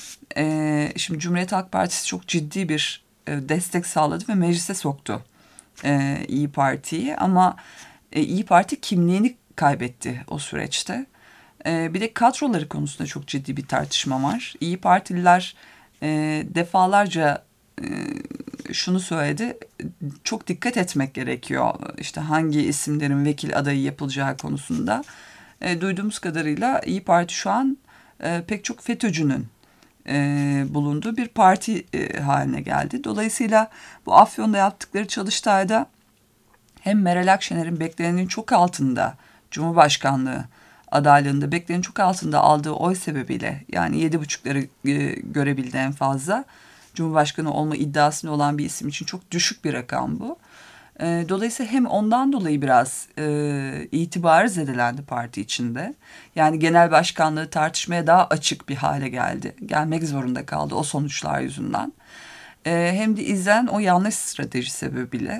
D: E, şimdi Cumhuriyet Halk Partisi çok ciddi bir e, destek sağladı ve meclise soktu e, İYİ Parti'yi. Ama e, İYİ Parti kimliğini kaybetti o süreçte. Ee, bir de kadroları konusunda çok ciddi bir tartışma var. İYİ Partililer e, defalarca e, şunu söyledi. Çok dikkat etmek gerekiyor. İşte hangi isimlerin vekil adayı yapılacağı konusunda. E, duyduğumuz kadarıyla İYİ Parti şu an e, pek çok FETÖ'cünün e, bulunduğu bir parti e, haline geldi. Dolayısıyla bu Afyon'da yaptıkları çalıştayda hem Meral Akşener'in beklenenin çok altında, Cumhurbaşkanlığı adaylığında beklenenin çok altında aldığı oy sebebiyle, yani yedi buçukları e, görebildi en fazla. Cumhurbaşkanı olma iddiasında olan bir isim için çok düşük bir rakam bu. E, dolayısıyla hem ondan dolayı biraz e, itibarı zedelendi parti içinde. Yani genel başkanlığı tartışmaya daha açık bir hale geldi. Gelmek zorunda kaldı o sonuçlar yüzünden. E, hem de izlenen o yanlış strateji sebebiyle.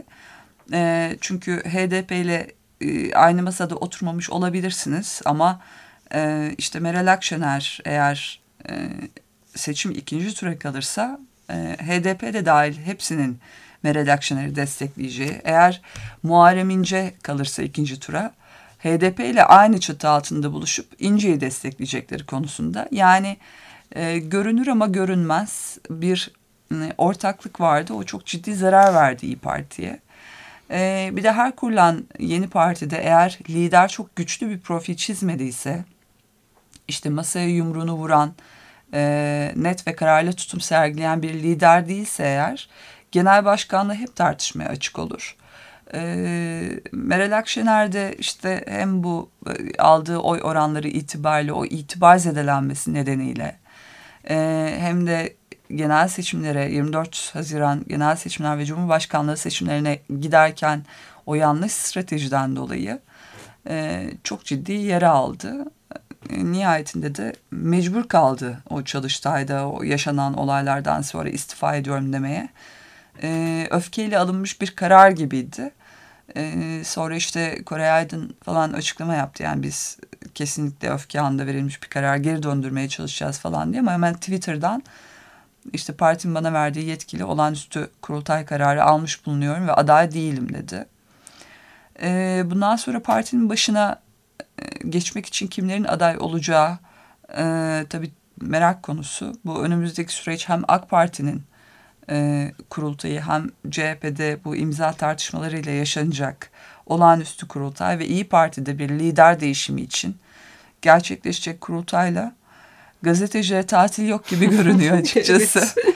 D: E, çünkü H D P ile e, aynı masada oturmamış olabilirsiniz ama e, işte Meral Akşener eğer e, seçim ikinci tura kalırsa e, H D P de dahil hepsinin Meral Akşener'i destekleyeceği, eğer Muharrem İnce kalırsa ikinci tura H D P ile aynı çatı altında buluşup İnce'yi destekleyecekleri konusunda, yani e, görünür ama görünmez bir e, ortaklık vardı. O çok ciddi zarar verdi İYİ Parti'ye. Ee, bir de her kurulan yeni partide eğer lider çok güçlü bir profil çizmediyse, işte masaya yumruğunu vuran, e, net ve kararlı tutum sergileyen bir lider değilse eğer, genel başkanlığı hep tartışmaya açık olur. Ee, Meral Akşener de işte hem bu e, aldığı oy oranları itibariyle o itibar zedelenmesi nedeniyle e, hem de genel seçimlere, yirmi dört Haziran genel seçimler ve Cumhurbaşkanlığı seçimlerine giderken o yanlış stratejiden dolayı e, çok ciddi yara aldı. E, nihayetinde de mecbur kaldı o çalıştayda, o yaşanan olaylardan sonra istifa ediyorum demeye. E, öfkeyle alınmış bir karar gibiydi. E, sonra işte Koray Aydın falan açıklama yaptı. Yani biz kesinlikle öfke anında verilmiş bir karar geri döndürmeye çalışacağız falan diye, ama hemen Twitter'dan İşte partinin bana verdiği yetkiyle olağanüstü kurultay kararı almış bulunuyorum ve aday değilim dedi. Ee, bundan sonra partinin başına e, geçmek için kimlerin aday olacağı e, tabii merak konusu. Bu önümüzdeki süreç hem AK Parti'nin e, kurultayı hem C H P'de bu imza tartışmalarıyla yaşanacak olağanüstü kurultay ve İYİ Parti'de bir lider değişimi için gerçekleşecek kurultayla gazetecilere tatil yok gibi görünüyor açıkçası.
B: Evet.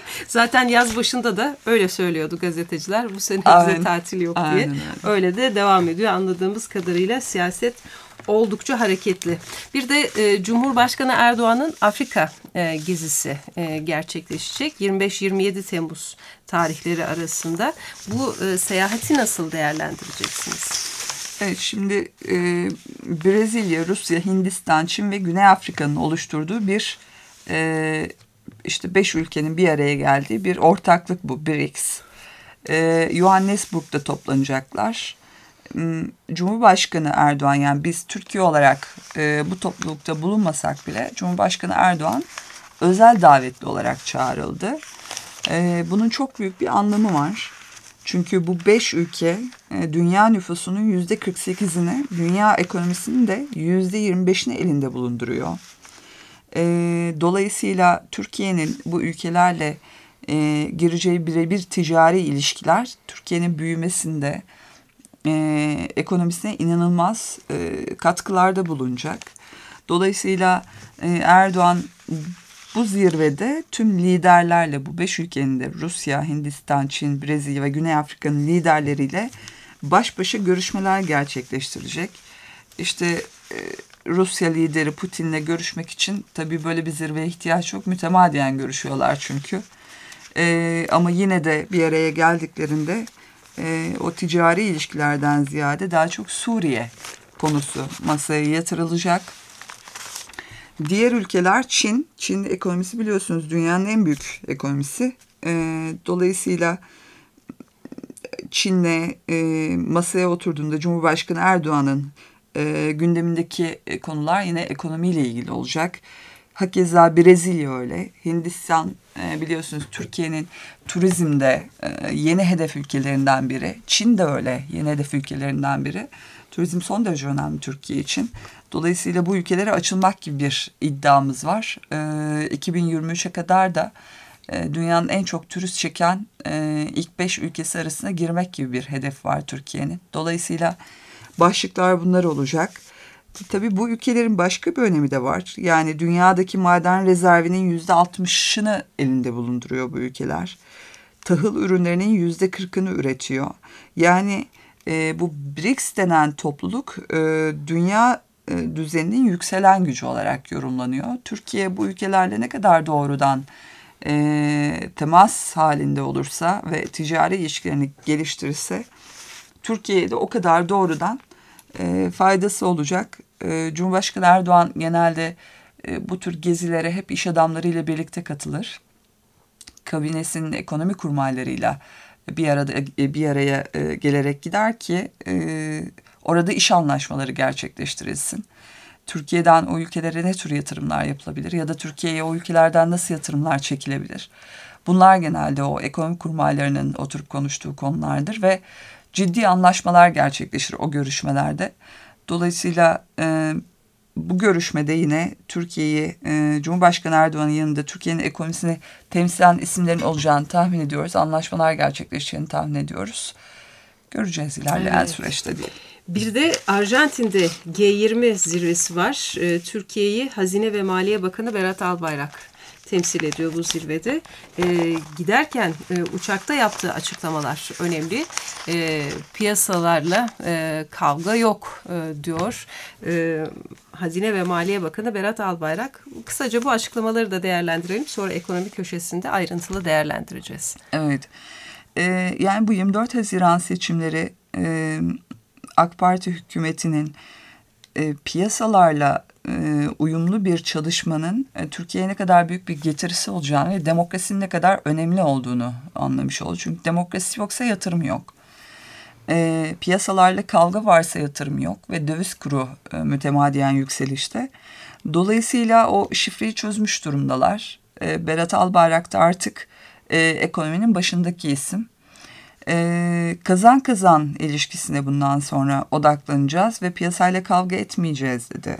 B: Zaten yaz başında da öyle söylüyordu gazeteciler. Bu sene
D: Aynen.
B: bize tatil yok diye.
D: Aynen öyle.
B: Öyle de devam ediyor. Anladığımız kadarıyla siyaset oldukça hareketli. Bir de e, Cumhurbaşkanı Erdoğan'ın Afrika e, gezisi e, gerçekleşecek. yirmi beş yirmi yedi Temmuz tarihleri arasında. Bu e, seyahati nasıl değerlendireceksiniz?
D: Evet, şimdi e, Brezilya, Rusya, Hindistan, Çin ve Güney Afrika'nın oluşturduğu bir e, işte beş ülkenin bir araya geldiği bir ortaklık bu, B R I C S. E, Johannesburg'da toplanacaklar. Cumhurbaşkanı Erdoğan, yani biz Türkiye olarak e, bu toplulukta bulunmasak bile Cumhurbaşkanı Erdoğan özel davetli olarak çağrıldı. E, bunun çok büyük bir anlamı var. Çünkü bu beş ülke e, dünya nüfusunun yüzde kırk sekizini, dünya ekonomisinin de yüzde yirmi beşini elinde bulunduruyor. E, dolayısıyla Türkiye'nin bu ülkelerle e, gireceği birebir ticari ilişkiler Türkiye'nin büyümesinde, e, ekonomisine inanılmaz e, katkılarda bulunacak. Dolayısıyla e, Erdoğan bu zirvede tüm liderlerle, bu beş ülkenin de Rusya, Hindistan, Çin, Brezilya ve Güney Afrika'nın liderleriyle baş başa görüşmeler gerçekleştirecek. İşte e, Rusya lideri Putin'le görüşmek için tabii böyle bir zirveye ihtiyaç yok. Mütemadiyen görüşüyorlar çünkü. E, ama yine de bir araya geldiklerinde e, o ticari ilişkilerden ziyade daha çok Suriye konusu masaya yatırılacak. Diğer ülkeler Çin. Çin ekonomisi biliyorsunuz dünyanın en büyük ekonomisi. E, dolayısıyla Çin'le e, masaya oturduğunda Cumhurbaşkanı Erdoğan'ın e, gündemindeki konular yine ekonomiyle ilgili olacak. Hakeza Brezilya öyle. Hindistan e, biliyorsunuz Türkiye'nin turizmde e, yeni hedef ülkelerinden biri. Çin de öyle, yeni hedef ülkelerinden biri. Turizm son derece önemli Türkiye için. Dolayısıyla bu ülkelere açılmak gibi bir iddiamız var. E, iki bin yirmi üçe kadar da e, dünyanın en çok turist çeken e, ilk beş ülkesi arasına girmek gibi bir hedef var Türkiye'nin. Dolayısıyla başlıklar bunlar olacak. Tabii bu ülkelerin başka bir önemi de var. Yani dünyadaki maden rezervinin yüzde altmışını elinde bulunduruyor bu ülkeler. Tahıl ürünlerinin yüzde kırkını üretiyor. Yani e, bu B R I C S denen topluluk e, dünya e, düzeninin yükselen gücü olarak yorumlanıyor. Türkiye bu ülkelerle ne kadar doğrudan e, temas halinde olursa ve ticari ilişkilerini geliştirirse Türkiye'ye de o kadar doğrudan E, faydası olacak. E, Cumhurbaşkanı Erdoğan genelde e, bu tür gezilere hep iş adamlarıyla birlikte katılır. Kabinesinin ekonomi kurmaylarıyla bir arada e, bir araya e, gelerek gider ki e, orada iş anlaşmaları gerçekleştirilsin. Türkiye'den o ülkelere ne tür yatırımlar yapılabilir ya da Türkiye'ye o ülkelerden nasıl yatırımlar çekilebilir? Bunlar genelde o ekonomi kurmaylarının oturup konuştuğu konulardır ve ciddi anlaşmalar gerçekleşir o görüşmelerde. Dolayısıyla e, bu görüşmede yine Türkiye'yi e, Cumhurbaşkanı Erdoğan'ın yanında Türkiye'nin ekonomisini temsilen isimlerin olacağını tahmin ediyoruz. Anlaşmalar gerçekleşeceğini tahmin ediyoruz. Göreceğiz ilerleyen
B: Evet.
D: süreçte diye.
B: Bir de Arjantin'de G yirmi zirvesi var. E, Türkiye'yi Hazine ve Maliye Bakanı Berat Albayrak temsil ediyor bu zirvede. E, giderken e, uçakta yaptığı açıklamalar önemli. E, piyasalarla e, kavga yok e, diyor. E, Hazine ve Maliye Bakanı Berat Albayrak. Kısaca bu açıklamaları da değerlendirelim. Sonra ekonomi köşesinde ayrıntılı değerlendireceğiz.
D: Evet. E, yani bu yirmi dört Haziran seçimleri e, AK Parti hükümetinin e, piyasalarla e, uyumlu bir çalışmanın e, Türkiye'ye ne kadar büyük bir getirisi olacağını ve demokrasinin ne kadar önemli olduğunu anlamış oldu. Çünkü demokrasi yoksa yatırım yok. E, piyasalarla kavga varsa yatırım yok ve döviz kuru e, mütemadiyen yükselişte. Dolayısıyla o şifreyi çözmüş durumdalar. E, Berat Albayrak da artık e, ekonominin başındaki isim. Ee, kazan kazan ilişkisine bundan sonra odaklanacağız ve piyasayla kavga etmeyeceğiz dedi.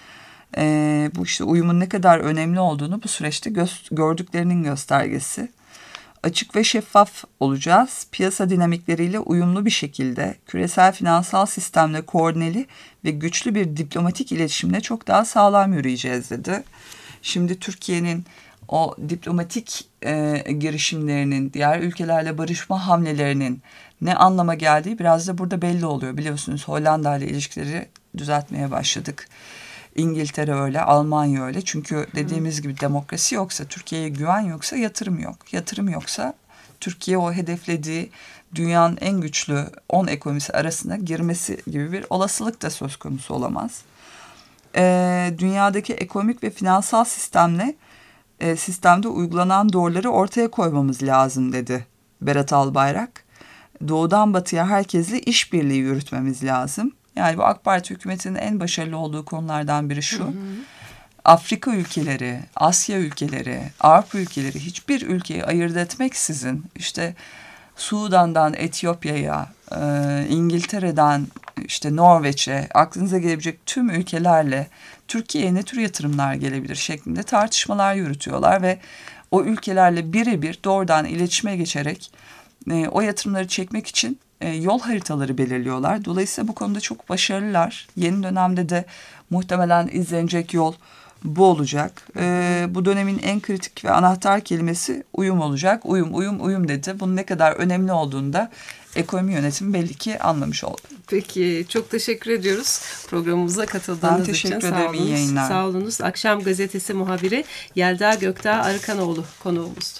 D: Ee, bu işte uyumun ne kadar önemli olduğunu bu süreçte gö- gördüklerinin göstergesi. Açık ve şeffaf olacağız. Piyasa dinamikleriyle uyumlu bir şekilde küresel finansal sistemle koordineli ve güçlü bir diplomatik iletişimle çok daha sağlam yürüyeceğiz dedi. Şimdi Türkiye'nin o diplomatik e, girişimlerinin, diğer ülkelerle barışma hamlelerinin ne anlama geldiği biraz da burada belli oluyor. Biliyorsunuz Hollanda ile ilişkileri düzeltmeye başladık. İngiltere öyle, Almanya öyle. Çünkü dediğimiz gibi demokrasi yoksa, Türkiye'ye güven yoksa yatırım yok. Yatırım yoksa Türkiye o hedeflediği dünyanın en güçlü on ekonomisi arasına girmesi gibi bir olasılık da söz konusu olamaz. Ee, dünyadaki ekonomik ve finansal sistemle e, sistemde uygulanan doğruları ortaya koymamız lazım dedi Berat Albayrak. Doğudan batıya herkesle işbirliği yürütmemiz lazım. Yani bu AK Parti hükümetinin en başarılı olduğu konulardan biri şu. Hı hı. Afrika ülkeleri, Asya ülkeleri, Avrupa ülkeleri hiçbir ülkeyi ayırt etmeksizin işte Sudan'dan Etiyopya'ya, e, İngiltere'den işte Norveç'e, aklınıza gelebilecek tüm ülkelerle Türkiye'ye ne tür yatırımlar gelebilir şeklinde tartışmalar yürütüyorlar ve o ülkelerle birebir doğrudan iletişime geçerek e, o yatırımları çekmek için e, yol haritaları belirliyorlar. Dolayısıyla bu konuda çok başarılılar. Yeni dönemde de muhtemelen izlenecek yol bu olacak. Ee, bu dönemin en kritik ve anahtar kelimesi uyum olacak. Uyum, uyum, uyum dedi. Bunun ne kadar önemli olduğunu da ekonomi yönetimi belli ki anlamış oldu.
B: Peki, çok teşekkür ediyoruz programımıza katıldığınız
D: ben teşekkür
B: için.
D: ederim.
B: Sağ olunuz.
D: İyi yayınlar.
B: Sağ olunuz. Akşam Gazetesi muhabiri Yelda Gökdağ Arıkanoğlu konuğumuzdu.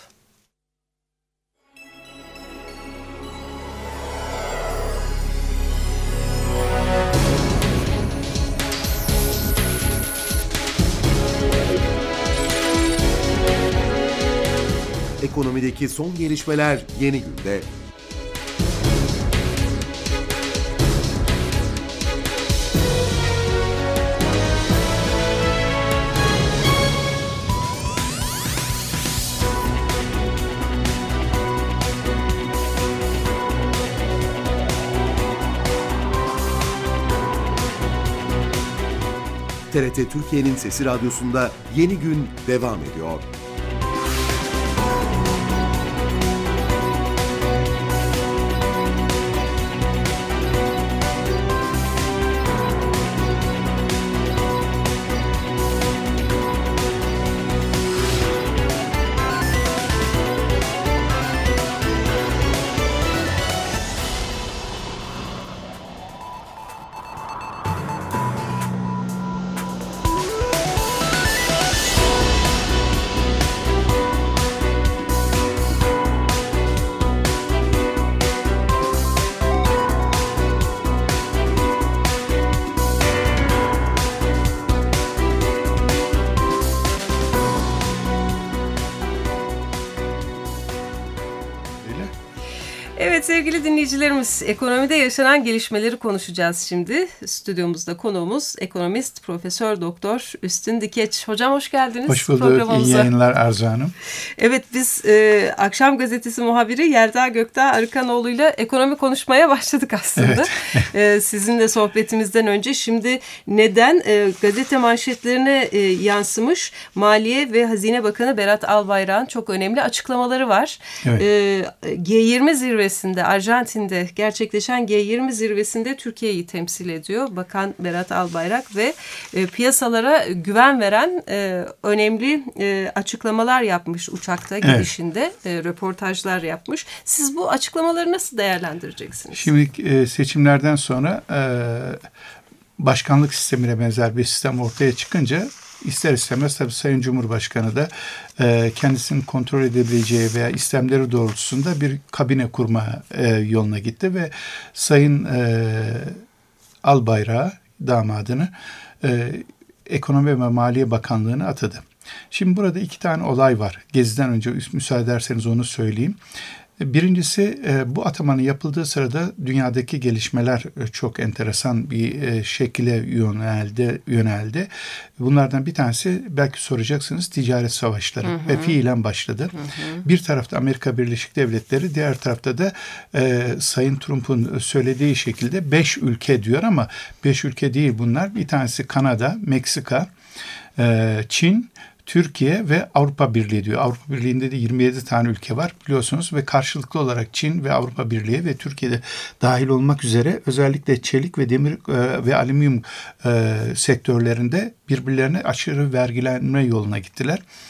C: Ekonomideki son gelişmeler Yeni Gün'de. T R T Türkiye'nin Sesi Radyosu'nda Yeni Gün devam ediyor.
B: Evet sevgili dinleyicilerimiz, ekonomide yaşanan gelişmeleri konuşacağız şimdi. Stüdyomuzda konuğumuz ekonomist Profesör Doktor Üstün Dikeç. Hocam hoş geldiniz.
E: Hoş bulduk. İyi yayınlar Arzu Hanım.
B: Evet biz e, Akşam Gazetesi muhabiri Yelda Gökdağ Arıkanoğlu ile ekonomi konuşmaya başladık aslında. Evet. e, sizinle sohbetimizden önce şimdi neden e, gazete manşetlerine e, yansımış Maliye ve Hazine Bakanı Berat Albayrak'ın çok önemli açıklamaları var. Evet. E, G yirmi zirvesinde, Arjantin'de gerçekleşen G yirmi zirvesinde Türkiye'yi temsil ediyor Bakan Berat Albayrak ve e, piyasalara güven veren e, önemli e, açıklamalar yapmış uçakta gidişinde, evet. e, röportajlar yapmış. Siz bu açıklamaları nasıl değerlendireceksiniz?
E: Şimdi e, seçimlerden sonra e, başkanlık sistemine benzer bir sistem ortaya çıkınca İster istemez tabii Sayın Cumhurbaşkanı da e, kendisini kontrol edebileceği veya istemleri doğrultusunda bir kabine kurma e, yoluna gitti ve Sayın e, Albayrak'ı, damadını e, Ekonomi ve Maliye Bakanlığı'na atadı. Şimdi burada iki tane olay var. Geziden önce müsaade ederseniz onu söyleyeyim. Birincisi bu atamanın yapıldığı sırada dünyadaki gelişmeler çok enteresan bir şekilde yöneldi. yöneldi. Bunlardan bir tanesi belki soracaksınız ticaret savaşları, hı hı. ve fiilen başladı. Hı hı. Bir tarafta Amerika Birleşik Devletleri, diğer tarafta da e, Sayın Trump'un söylediği şekilde beş ülke diyor ama beş ülke değil bunlar. Bir tanesi Kanada, Meksika, e, Çin, Türkiye ve Avrupa Birliği diyor. Avrupa Birliği'nde de yirmi yedi tane ülke var biliyorsunuz ve karşılıklı olarak Çin ve Avrupa Birliği ve Türkiye'de dahil olmak üzere özellikle çelik ve demir e, ve alüminyum e, sektörlerinde birbirlerine aşırı vergilenme yoluna gittiler.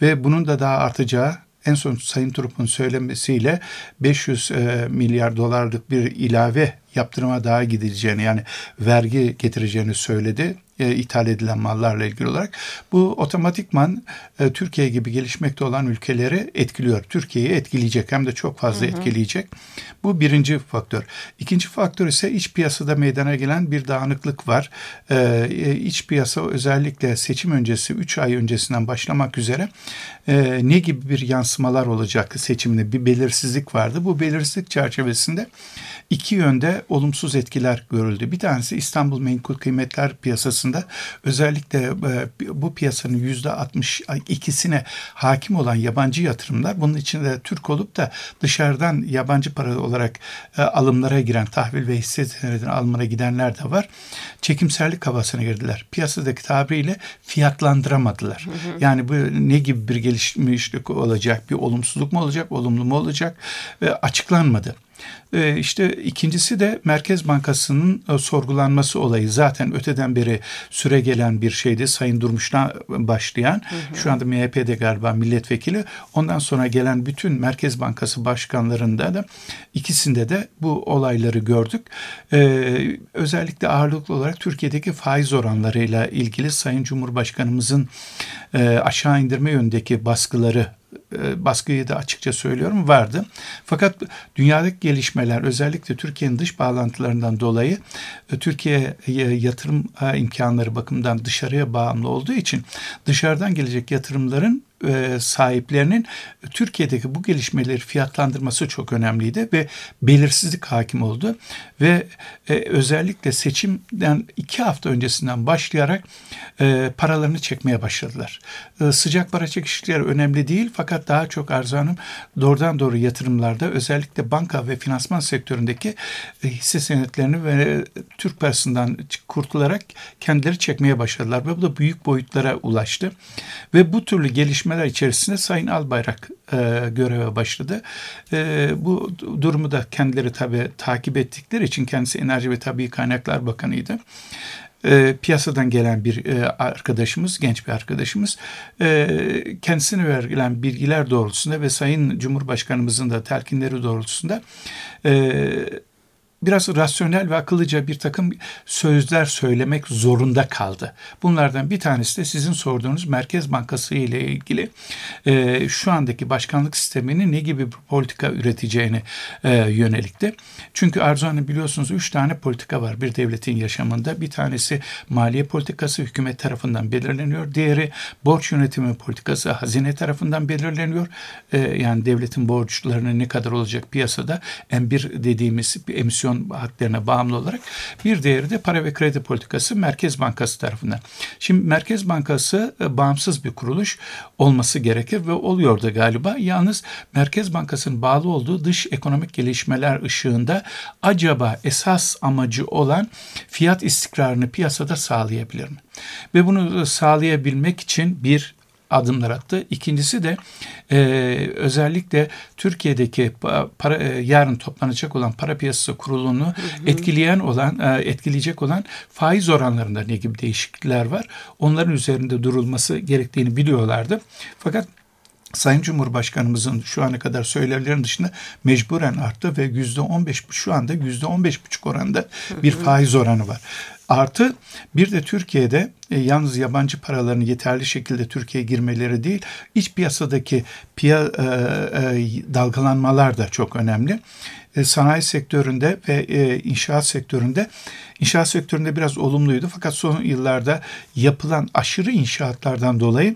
E: ve bunun da daha artacağı, en son Sayın Turup'un söylemesiyle beş yüz milyar dolarlık bir ilave yaptırıma daha gidileceğini, yani vergi getireceğini söyledi. E, ithal edilen mallarla ilgili olarak. Bu otomatikman e, Türkiye gibi gelişmekte olan ülkeleri etkiliyor. Türkiye'yi etkileyecek, hem de çok fazla hı hı. etkileyecek. Bu birinci faktör. İkinci faktör ise iç piyasada meydana gelen bir dağınıklık var. E, iç piyasa özellikle seçim öncesi, üç ay öncesinden başlamak üzere e, ne gibi bir yansımalar olacak seçimde, bir belirsizlik vardı. Bu belirsizlik çerçevesinde iki yönde olumsuz etkiler görüldü. Bir tanesi İstanbul Menkul Kıymetler Piyasası'nda özellikle bu piyasanın yüzde altmış ikisine hakim olan yabancı yatırımlar, bunun içinde Türk olup da dışarıdan yabancı para olarak alımlara giren, tahvil ve hisse senedinin alımına gidenler de var. Çekimserlik havasına girdiler. Piyasadaki tabiriyle fiyatlandıramadılar. Hı hı. Yani bu ne gibi bir gelişmişlik olacak, bir olumsuzluk mu olacak, olumlu mu olacak açıklanmadı. Ee, işte ikincisi de Merkez Bankası'nın e, sorgulanması olayı. Zaten öteden beri süre gelen bir şeydi. Sayın Durmuş'tan başlayan, hı hı. şu anda M H P'de galiba milletvekili. Ondan sonra gelen bütün Merkez Bankası başkanlarında da ikisinde de bu olayları gördük. Ee, özellikle ağırlıklı olarak Türkiye'deki faiz oranlarıyla ilgili Sayın Cumhurbaşkanımızın e, aşağı indirme yönündeki baskıları, baskıyı da açıkça söylüyorum, vardı. Fakat dünyadaki gelişmeler, özellikle Türkiye'nin dış bağlantılarından dolayı Türkiye yatırım imkanları bakımından dışarıya bağımlı olduğu için dışarıdan gelecek yatırımların sahiplerinin Türkiye'deki bu gelişmeleri fiyatlandırması çok önemliydi ve belirsizlik hakim oldu ve özellikle seçimden iki hafta öncesinden başlayarak paralarını çekmeye başladılar. Sıcak para çekişleri önemli değil, fakat daha çok Arzu Hanım, doğrudan doğru yatırımlarda özellikle banka ve finansman sektöründeki hisse senetlerini ve Türk parasından kurtularak kendileri çekmeye başladılar ve bu da büyük boyutlara ulaştı ve bu türlü gelişme içerisinde Sayın Albayrak e, göreve başladı. E, bu durumu da kendileri tabii takip ettikleri için, kendisi Enerji ve Tabii Kaynaklar Bakanı'ydı. E, piyasadan gelen bir e, arkadaşımız, genç bir arkadaşımız, e, kendisine verilen bilgiler doğrultusunda ve Sayın Cumhurbaşkanımızın da telkinleri doğrultusunda e, biraz rasyonel ve akıllıca bir takım sözler söylemek zorunda kaldı. Bunlardan bir tanesi de sizin sorduğunuz Merkez Bankası ile ilgili e, şu andaki başkanlık sisteminin ne gibi bir politika üreteceğine e, yönelikti. Çünkü Arzu Hanım, biliyorsunuz üç tane politika var bir devletin yaşamında. Bir tanesi maliye politikası, hükümet tarafından belirleniyor. Diğeri borç yönetimi politikası, hazine tarafından belirleniyor. E, yani devletin borçlarının ne kadar olacak piyasada, M bir dediğimiz bir emisyon haklarına bağımlı olarak. Bir diğeri de para ve kredi politikası, Merkez Bankası tarafından. Şimdi Merkez Bankası bağımsız bir kuruluş olması gerekir ve oluyor da galiba. Yalnız Merkez Bankası'nın bağlı olduğu dış ekonomik gelişmeler ışığında acaba esas amacı olan fiyat istikrarını piyasada sağlayabilir mi? Ve bunu sağlayabilmek için bir adımlar attı. İkincisi de e, özellikle Türkiye'deki para, e, yarın toplanacak olan para piyasası kurulunu hı hı. etkileyen olan, e, etkileyecek olan faiz oranlarında ne gibi değişiklikler var? Onların üzerinde durulması gerektiğini biliyorlardı. Fakat Sayın Cumhurbaşkanımızın şu ana kadar söylemlerinin dışında mecburen arttı ve yüzde on beş, şu anda yüzde on beş buçuk oranda bir faiz oranı var. Artı bir de Türkiye'de e, yalnız yabancı paraların yeterli şekilde Türkiye'ye girmeleri değil, iç piyasadaki piya, e, e, dalgalanmalar da çok önemli. E, sanayi sektöründe ve e, inşaat sektöründe, inşaat sektöründe biraz olumluydu. Fakat son yıllarda yapılan aşırı inşaatlardan dolayı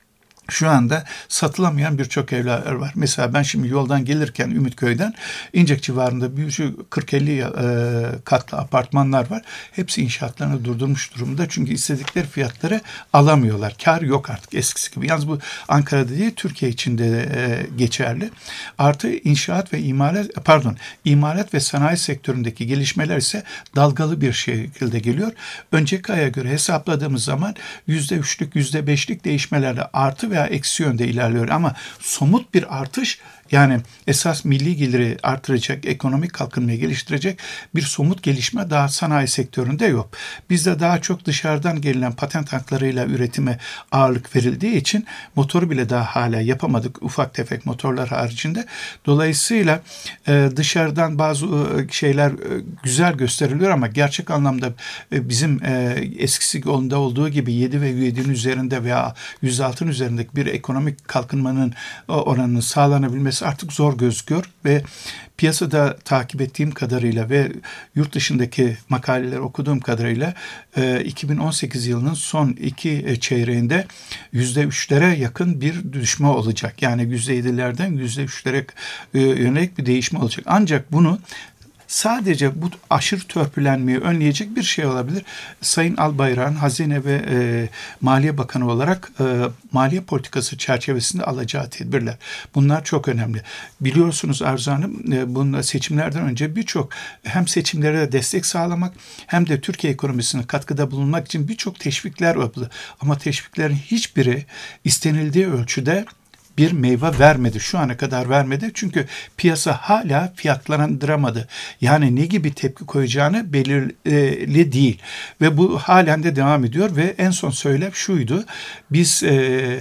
E: şu anda satılamayan birçok evler var. Mesela ben şimdi yoldan gelirken Ümitköy'den İncek civarında bir kırk elli e, katlı apartmanlar var. Hepsi inşaatlarını durdurmuş durumda. Çünkü istedikleri fiyatları alamıyorlar. Kar yok artık eskisi gibi. Yalnız bu Ankara'da değil, Türkiye içinde de e, geçerli. Artı inşaat ve imalat, pardon, imalat ve sanayi sektöründeki gelişmeler ise dalgalı bir şekilde geliyor. Önceki aya göre hesapladığımız zaman yüzde üçlük, yüzde beşlik değişmelerle artı ve veya eksi yönde ilerliyor ama somut bir artış Yani esas milli geliri artıracak, ekonomik kalkınmayı geliştirecek bir somut gelişme daha sanayi sektöründe yok. Bizde daha çok dışarıdan gelen patent haklarıyla üretime ağırlık verildiği için motoru bile daha hala yapamadık, ufak tefek motorlar haricinde. Dolayısıyla e, dışarıdan bazı e, şeyler e, güzel gösteriliyor ama gerçek anlamda e, bizim e, eskisi yolunda olduğu gibi yedi ve yedinin üzerinde veya yüz altının üzerindeki bir ekonomik kalkınmanın oranının sağlanabilmesi artık zor gözüküyor ve piyasada takip ettiğim kadarıyla ve yurt dışındaki makaleler okuduğum kadarıyla iki bin on sekiz yılının son iki çeyreğinde yüzde üçlere yakın bir düşme olacak. Yani yüzde yedilerden yüzde üçlere yönelik bir değişme olacak. Ancak bunu sadece bu aşırı törpülenmeyi önleyecek bir şey olabilir. Sayın Albayrak'ın Hazine ve e, Maliye Bakanı olarak e, maliye politikası çerçevesinde alacağı tedbirler. Bunlar çok önemli. Biliyorsunuz Arzu Hanım, e, bunun seçimlerden önce birçok hem seçimlere de destek sağlamak hem de Türkiye ekonomisine katkıda bulunmak için birçok teşvikler yapıldı. Ama teşviklerin hiçbiri istenildiği ölçüde bir meyve vermedi. Şu ana kadar vermedi. Çünkü piyasa hala fiyatlandıramadı. Yani ne gibi tepki koyacağını belirli değil. Ve bu halen de devam ediyor ve en son söylem şuydu. Biz e,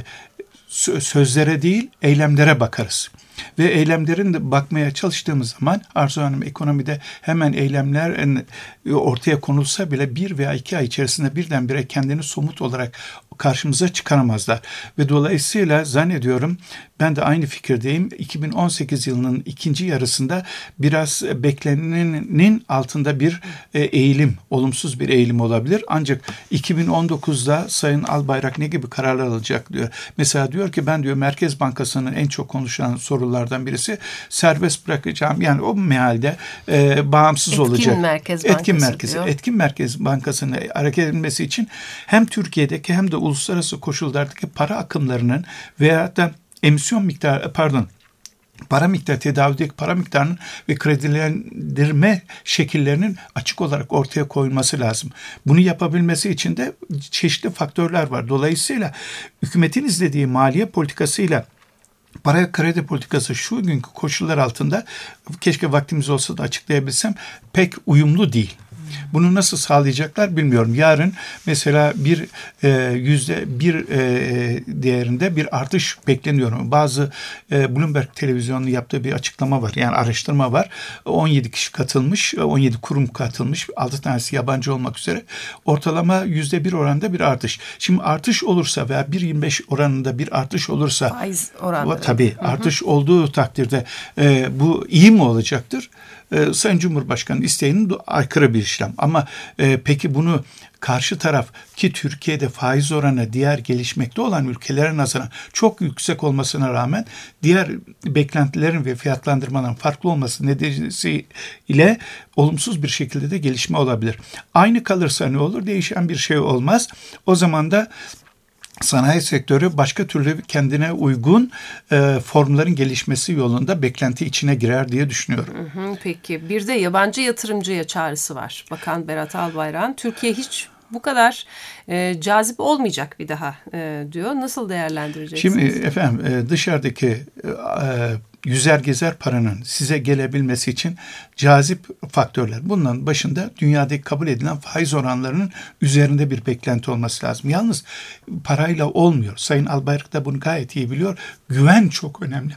E: sözlere değil eylemlere bakarız. Ve eylemlerin de bakmaya çalıştığımız zaman Arzu Hanım, ekonomide hemen eylemler ortaya konulsa bile bir veya iki ay içerisinde birdenbire kendini somut olarak karşımıza çıkaramazlar. Ve dolayısıyla zannediyorum, ben de aynı fikirdeyim, iki bin on sekiz yılının ikinci yarısında biraz beklenenin altında bir eğilim, olumsuz bir eğilim olabilir. Ancak iki bin on dokuzda Sayın Albayrak ne gibi kararlar alacak diyor. Mesela diyor ki ben diyor Merkez Bankası'nın en çok konuşulan sorulardan birisi serbest bırakacağım. Yani o mealde e, bağımsız
B: Etkin
E: olacak.
B: Merkez
E: Etkin
B: Bankası
E: Merkez,
B: diyor.
E: Etkin Merkez Bankası'nın hareket edilmesi için hem Türkiye'deki hem de uluslararası koşullardaki para akımlarının veya da emisyon miktarı, pardon, para miktarı, tedavüldeki para miktarının ve kredilendirme şekillerinin açık olarak ortaya koyulması lazım. Bunu yapabilmesi için de çeşitli faktörler var. Dolayısıyla hükümetin izlediği maliye politikasıyla para kredi politikası şu günkü koşullar altında, keşke vaktimiz olsa da açıklayabilsem, pek uyumlu değil. Bunu nasıl sağlayacaklar bilmiyorum. Yarın mesela bir e, yüzde bir e, değerinde bir artış bekleniyor. Bazı e, Bloomberg televizyonunun yaptığı bir açıklama var. Yani araştırma var. on yedi kişi katılmış, on yedi kurum katılmış. altı tanesi yabancı olmak üzere. Ortalama yüzde bir oranda bir artış. Şimdi artış olursa veya bir virgül yirmi beş oranında bir artış olursa,
B: faiz oranları.
E: Tabii artış hı hı. olduğu takdirde e, bu iyi mi olacaktır? E, Sayın Cumhurbaşkanı isteğinin aykırı bir işlem. Ama e, peki bunu karşı taraf, ki Türkiye'de faiz oranı diğer gelişmekte olan ülkelere nazaran çok yüksek olmasına rağmen diğer beklentilerin ve fiyatlandırmaların farklı olması nedeniyle olumsuz bir şekilde de gelişme olabilir. Aynı kalırsa ne olur? Değişen bir şey olmaz. O zaman da sanayi sektörü başka türlü kendine uygun e, formların gelişmesi yolunda beklenti içine girer diye düşünüyorum.
B: Hı hı, peki bir de yabancı yatırımcıya çağrısı var. Bakan Berat Albayrak'ın Türkiye hiç bu kadar e, cazip olmayacak bir daha e, diyor. Nasıl değerlendireceksiniz?
E: Şimdi efendim e, dışarıdaki e, yüzer gezer paranın size gelebilmesi için cazip faktörler. Bunların başında dünyadaki kabul edilen faiz oranlarının üzerinde bir beklenti olması lazım. Yalnız parayla olmuyor. Sayın Albayrak da bunu gayet iyi biliyor. Güven çok önemli.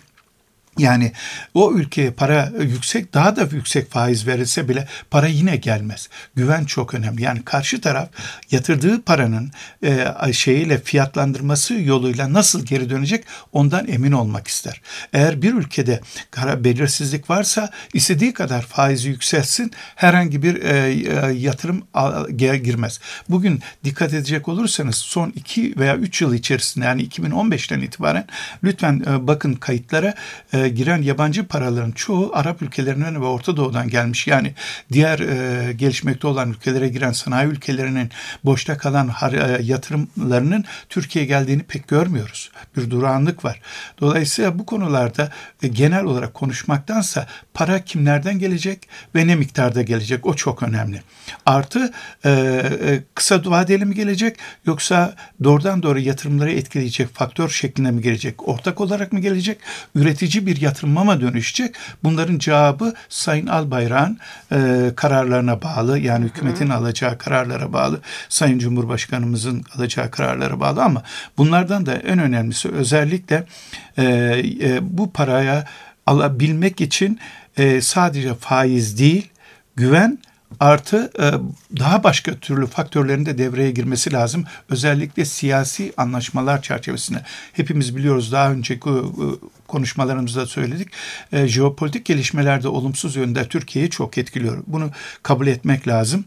E: Yani o ülkeye para yüksek, daha da yüksek faiz verilse bile para yine gelmez. Güven çok önemli. Yani karşı taraf yatırdığı paranın e, şeyiyle fiyatlandırması yoluyla nasıl geri dönecek ondan emin olmak ister. Eğer bir ülkede belirsizlik varsa istediği kadar faizi yükselsin, herhangi bir e, e, yatırım a, girmez. Bugün dikkat edecek olursanız son iki veya üç yıl içerisinde, yani iki bin on beşten itibaren lütfen e, bakın kayıtlara, e, giren yabancı paraların çoğu Arap ülkelerinden ve Orta Doğu'dan gelmiş. Yani diğer e, gelişmekte olan ülkelere giren sanayi ülkelerinin boşta kalan har, e, yatırımlarının Türkiye'ye geldiğini pek görmüyoruz. Bir durağanlık var. Dolayısıyla bu konularda e, genel olarak konuşmaktansa para kimlerden gelecek ve ne miktarda gelecek, o çok önemli. Artı e, e, kısa vadeli mi gelecek yoksa doğrudan doğru yatırımları etkileyecek faktör şeklinde mi gelecek? Ortak olarak mı gelecek? Üretici bir bir yatırıma mı dönüşecek? Bunların cevabı Sayın Albayrak'ın e, kararlarına bağlı. Yani hükümetin alacağı kararlara bağlı. Sayın Cumhurbaşkanımızın alacağı kararlara bağlı ama bunlardan da en önemlisi özellikle e, e, bu paraya alabilmek için e, sadece faiz değil, güven artı e, daha başka türlü faktörlerin de devreye girmesi lazım. Özellikle siyasi anlaşmalar çerçevesinde. Hepimiz biliyoruz, daha önceki e, konuşmalarımızda söyledik. E, jeopolitik gelişmeler de olumsuz yönde Türkiye'yi çok etkiliyor. Bunu kabul etmek lazım.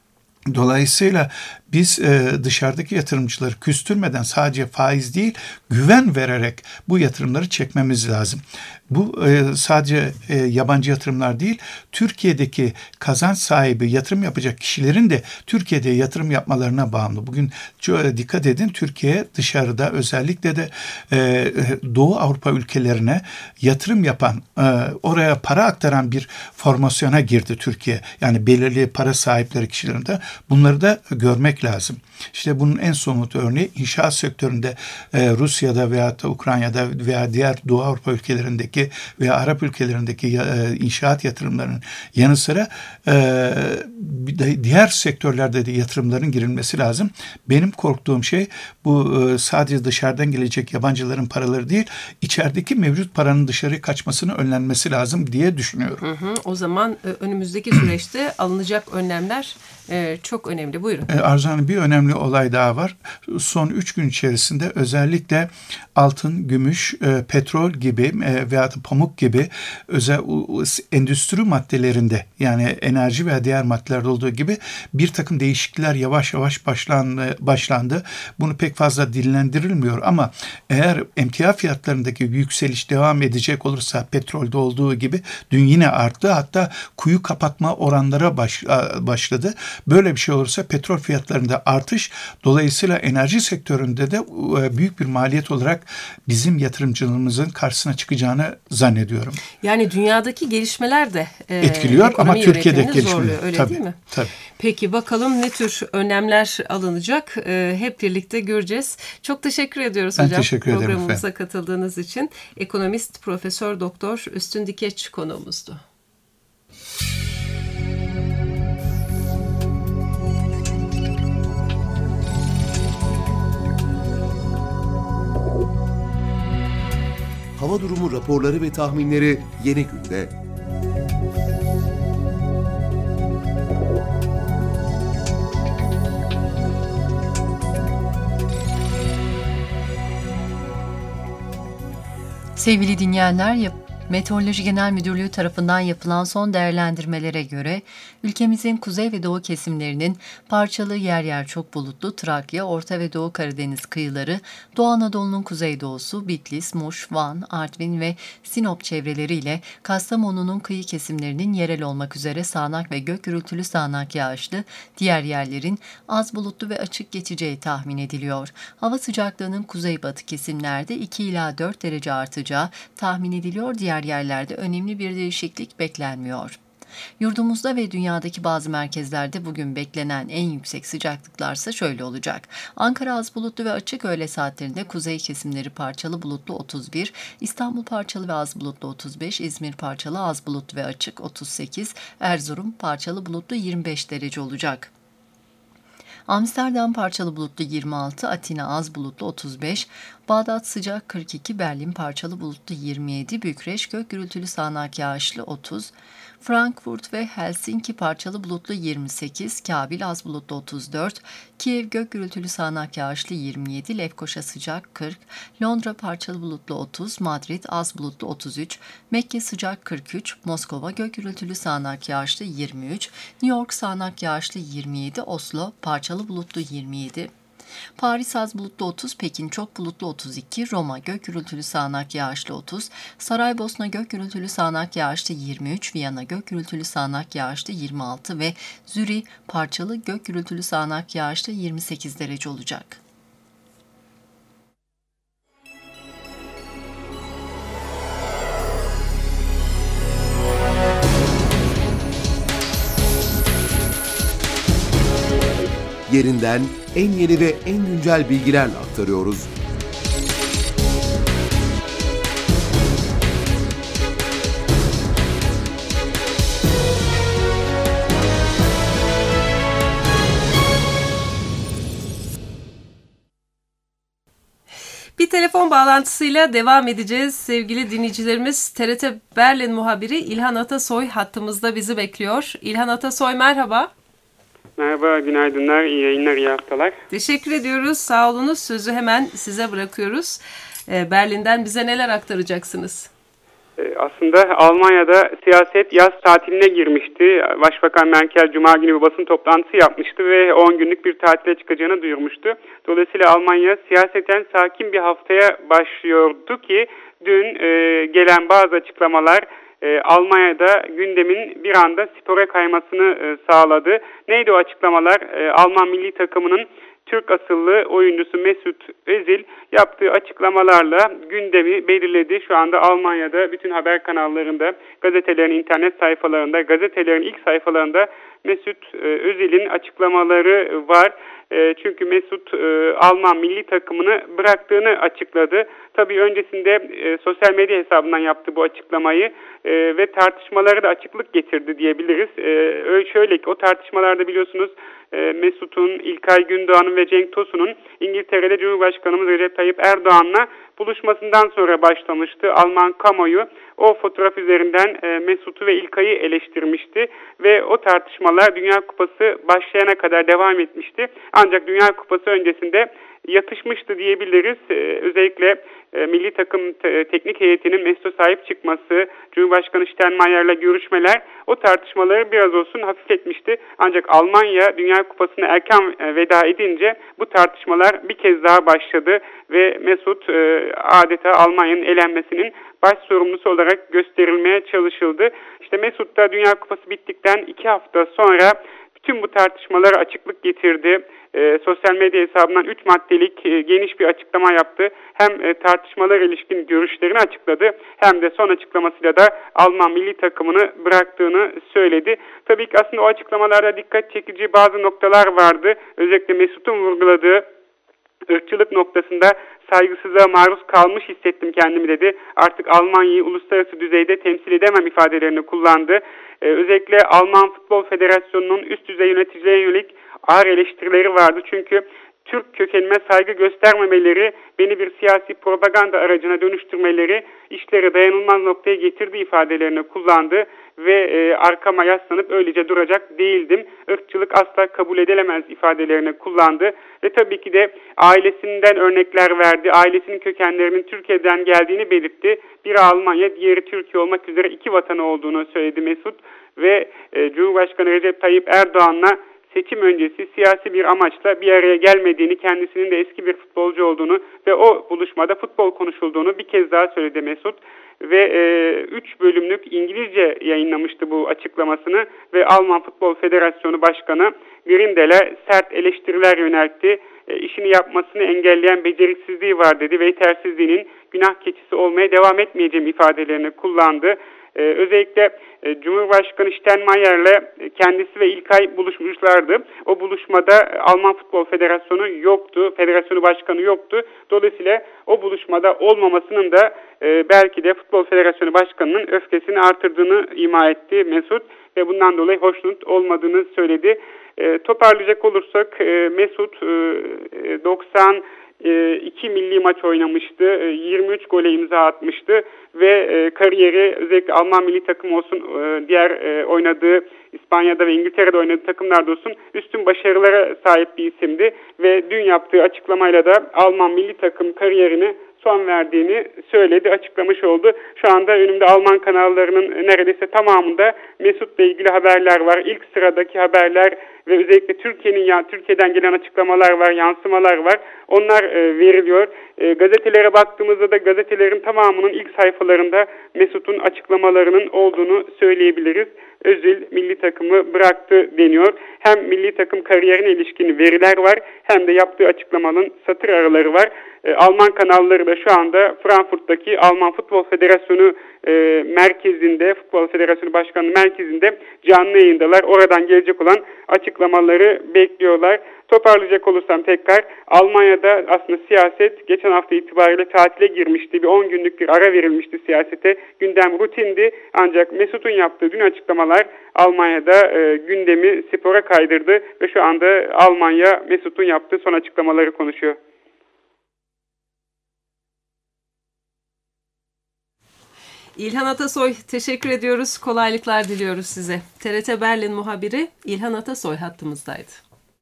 E: Dolayısıyla biz e, dışarıdaki yatırımcıları küstürmeden sadece faiz değil, güven vererek bu yatırımları çekmemiz lazım. Bu e, sadece e, yabancı yatırımlar değil, Türkiye'deki kazanç sahibi yatırım yapacak kişilerin de Türkiye'de yatırım yapmalarına bağımlı. Bugün şöyle dikkat edin, Türkiye dışarıda özellikle de e, Doğu Avrupa ülkelerine yatırım yapan, e, oraya para aktaran bir formasyona girdi Türkiye. Yani belirli para sahipleri kişilerin de bunları da görmek lazım. İşte bunun en somut örneği inşaat sektöründe e, Rusya'da veyahut da Ukrayna'da veya diğer Doğu Avrupa ülkelerindeki veya Arap ülkelerindeki e, inşaat yatırımlarının yanı sıra e, diğer sektörlerde de yatırımların girilmesi lazım. Benim korktuğum şey bu e, sadece dışarıdan gelecek yabancıların paraları değil, içerideki mevcut paranın dışarı kaçmasını önlenmesi lazım diye düşünüyorum.
B: Hı hı. O zaman e, önümüzdeki süreçte alınacak önlemler e, çok önemli. Buyurun.
E: E, Arzu Hanım, bir önemli olay daha var. Son üç gün içerisinde özellikle altın, gümüş, e, petrol gibi e, veya da pamuk gibi özel u, endüstri maddelerinde, yani enerji veya diğer maddelerde olduğu gibi bir takım değişiklikler yavaş yavaş başlandı. başlandı. Bunu pek fazla dillendirilmiyor ama eğer emtia fiyatlarındaki yükseliş devam edecek olursa petrolde olduğu gibi dün yine arttı. Hatta kuyu kapatma oranlara baş, başladı. Böyle bir şey olursa petrol fiyatlarında artış, dolayısıyla enerji sektöründe de büyük bir maliyet olarak bizim yatırımcılarımızın karşısına çıkacağını zannediyorum.
B: Yani dünyadaki gelişmeler de e,
E: etkiliyor ama Türkiye'deki
B: gelişmeler öyle
E: tabii,
B: değil mi?
E: Tabii.
B: Peki bakalım ne tür önlemler alınacak? E, hep birlikte göreceğiz. Çok teşekkür ediyoruz
E: ben
B: hocam.
E: Teşekkür ederim
B: programımıza
E: efendim.
B: katıldığınız için. Ekonomist Profesör Doktor Üstün Dikeç konuğumuzdu.
C: Hava durumu raporları ve tahminleri Yeni Gün'de.
F: Sevgili dinleyenler, yap- Meteoroloji Genel Müdürlüğü tarafından yapılan son değerlendirmelere göre ülkemizin kuzey ve doğu kesimlerinin parçalı yer yer çok bulutlu Trakya, Orta ve Doğu Karadeniz kıyıları, Doğu Anadolu'nun kuzeydoğusu, Bitlis, Muş, Van, Artvin ve Sinop çevreleriyle Kastamonu'nun kıyı kesimlerinin yerel olmak üzere sağanak ve gök gürültülü sağanak yağışlı, diğer yerlerin az bulutlu ve açık geçeceği tahmin ediliyor. Hava sıcaklığının kuzeybatı kesimlerde iki ila dört derece artacağı tahmin ediliyor. Diğer yerlerde önemli bir değişiklik beklenmiyor. Yurdumuzda ve dünyadaki bazı merkezlerde bugün beklenen en yüksek sıcaklıklarsa şöyle olacak. Ankara az bulutlu ve açık, öğle saatlerinde kuzey kesimleri parçalı bulutlu otuz bir, İstanbul parçalı ve az bulutlu otuz beş, İzmir parçalı az bulutlu ve açık otuz sekiz, Erzurum parçalı bulutlu yirmi beş derece olacak. Amsterdam parçalı bulutlu yirmi altı, Atina az bulutlu otuz beş, Bağdat sıcak kırk iki, Berlin parçalı bulutlu yirmi yedi, Bükreş gök gürültülü sağanak yağışlı otuz, Frankfurt ve Helsinki parçalı bulutlu yirmi sekiz, Kabil az bulutlu otuz dört, Kiev gök gürültülü sağanak yağışlı yirmi yedi, Lefkoşa sıcak kırk, Londra parçalı bulutlu otuz, Madrid az bulutlu otuz üç, Mekke sıcak kırk üç, Moskova gök gürültülü sağanak yağışlı yirmi üç, New York sağanak yağışlı yirmi yedi, Oslo parçalı bulutlu yirmi yedi, Paris az bulutlu otuz, Pekin çok bulutlu otuz iki, Roma gök gürültülü sağanak yağışlı otuz, Saraybosna gök gürültülü sağanak yağışlı yirmi üç, Viyana gök gürültülü sağanak yağışlı yirmi altı ve Zürih parçalı gök gürültülü sağanak yağışlı yirmi sekiz derece olacak.
C: Yerinden en yeni ve en güncel bilgilerle aktarıyoruz.
B: Bir telefon bağlantısıyla devam edeceğiz. Sevgili dinleyicilerimiz, T R T Berlin muhabiri İlhan Atasoy hattımızda bizi bekliyor. İlhan Atasoy, merhaba.
G: Merhaba, günaydınlar, iyi yayınlar, iyi haftalar.
B: Teşekkür ediyoruz, sağ olunuz. Sözü hemen size bırakıyoruz. Berlin'den bize neler aktaracaksınız?
G: Aslında Almanya'da siyaset yaz tatiline girmişti. Başbakan Merkel Cuma günü bir basın toplantısı yapmıştı ve on günlük bir tatile çıkacağını duyurmuştu. Dolayısıyla Almanya siyaseten sakin bir haftaya başlıyordu ki dün e, gelen bazı açıklamalar e, Almanya'da gündemin bir anda spora kaymasını e, sağladı. Neydi o açıklamalar? E, Alman milli takımının Türk asıllı oyuncusu Mesut Özil yaptığı açıklamalarla gündemi belirledi. Şu anda Almanya'da bütün haber kanallarında, gazetelerin internet sayfalarında, gazetelerin ilk sayfalarında Mesut Özil'in açıklamaları var. Çünkü Mesut Alman milli takımını bıraktığını açıkladı. Tabii öncesinde sosyal medya hesabından yaptı bu açıklamayı ve tartışmalara da açıklık getirdi diyebiliriz. Şöyle ki o tartışmalarda biliyorsunuz Mesut'un, İlkay Gündoğan'ın ve Cenk Tosun'un İngiltere'de Cumhurbaşkanımız Recep Tayyip Erdoğan'la buluşmasından sonra başlamıştı. Alman kamuoyu o fotoğraf üzerinden Mesut'u ve İlkay'ı eleştirmişti ve o tartışmalar Dünya Kupası başlayana kadar devam etmişti. Ancak Dünya Kupası öncesinde yatışmıştı diyebiliriz. Ee, özellikle e, milli takım te- teknik heyetinin Mesut'a sahip çıkması, Cumhurbaşkanı Steinmeier'le görüşmeler o tartışmaları biraz olsun hafifletmişti. Ancak Almanya Dünya Kupası'na erken e, veda edince bu tartışmalar bir kez daha başladı ve Mesut e, adeta Almanya'nın elenmesinin baş sorumlusu olarak gösterilmeye çalışıldı. İşte Mesut da Dünya Kupası bittikten iki hafta sonra bütün bu tartışmalara açıklık getirdi. E, sosyal medya hesabından üç maddelik e, geniş bir açıklama yaptı. Hem e, tartışmalara ilişkin görüşlerini açıkladı hem de son açıklamasıyla da Alman milli takımını bıraktığını söyledi. Tabii ki aslında o açıklamalarda dikkat çekici bazı noktalar vardı. Özellikle Mesut'un vurguladığı ırkçılık noktasında saygısızlığa maruz kalmış hissettim kendimi dedi. Artık Almanya'yı uluslararası düzeyde temsil edemem ifadelerini kullandı. Ee, özellikle Alman Futbol Federasyonu'nun üst düzey yöneticilere yönelik ağır eleştirileri vardı. Çünkü Türk kökenime saygı göstermemeleri, beni bir siyasi propaganda aracına dönüştürmeleri işleri dayanılmaz noktaya getirdi ifadelerini kullandı ve e, arkama yaslanıp öylece duracak değildim. Irkçılık asla kabul edilemez ifadelerini kullandı ve tabii ki de ailesinden örnekler verdi. Ailesinin kökenlerinin Türkiye'den geldiğini belirtti. Biri Almanya, diğeri Türkiye olmak üzere iki vatanı olduğunu söyledi Mesut ve e, Cumhurbaşkanı Recep Tayyip Erdoğan'la seçim öncesi siyasi bir amaçla bir araya gelmediğini, kendisinin de eski bir futbolcu olduğunu ve o buluşmada futbol konuşulduğunu bir kez daha söyledi Mesut. Ve üç e, bölümlük İngilizce yayınlamıştı bu açıklamasını ve Alman Futbol Federasyonu Başkanı Grindel'e sert eleştiriler yöneltti. E, işini yapmasını engelleyen beceriksizliği var dedi ve yetersizliğinin günah keçisi olmaya devam etmeyeceğim ifadelerini kullandı. Ee, özellikle e, Cumhurbaşkanı Steinmeier'le kendisi ve İlkay buluşmuşlardı. O buluşmada Alman Futbol Federasyonu yoktu, Federasyonu Başkanı yoktu. Dolayısıyla o buluşmada olmamasının da e, belki de Futbol Federasyonu Başkanı'nın öfkesini artırdığını ima etti Mesut ve bundan dolayı hoşnut olmadığını söyledi. E, toparlayacak olursak e, Mesut e, doksan iki milli maç oynamıştı, yirmi üç gole imza atmıştı ve kariyeri özellikle Alman milli takım olsun, diğer oynadığı İspanya'da ve İngiltere'de oynadığı takımlarda olsun üstün başarılara sahip bir isimdi ve dün yaptığı açıklamayla da Alman milli takım kariyerini son verdiğini söyledi, açıklamış oldu. Şu anda önümde Alman kanallarının neredeyse tamamında Mesut'la ilgili haberler var. İlk sıradaki haberler ve özellikle Türkiye'nin ya Türkiye'den gelen açıklamalar var, yansımalar var. Onlar e, veriliyor. E, gazetelere baktığımızda da gazetelerin tamamının ilk sayfalarında Mesut'un açıklamalarının olduğunu söyleyebiliriz. Özil milli takımı bıraktı deniyor. Hem milli takım kariyerine ilişkin veriler var hem de yaptığı açıklamanın satır araları var. E, Alman kanalları da şu anda Frankfurt'taki Alman Futbol Federasyonu e, merkezinde, Futbol Federasyonu Başkanlığı merkezinde canlı yayındalar. Oradan gelecek olan açıklamaları bekliyorlar. Toparlayacak olursam tekrar Almanya'da aslında siyaset geçen hafta itibariyle tatile girmişti. Bir on günlük bir ara verilmişti siyasete. Gündem rutindi. Ancak Mesut'un yaptığı dün açıklamalar Almanya'da e, gündemi spora kaydırdı ve şu anda Almanya Mesut'un yaptığı son açıklamaları konuşuyor.
B: İlhan Atasoy, teşekkür ediyoruz. Kolaylıklar diliyoruz size. T R T Berlin muhabiri İlhan Atasoy hattımızdaydı.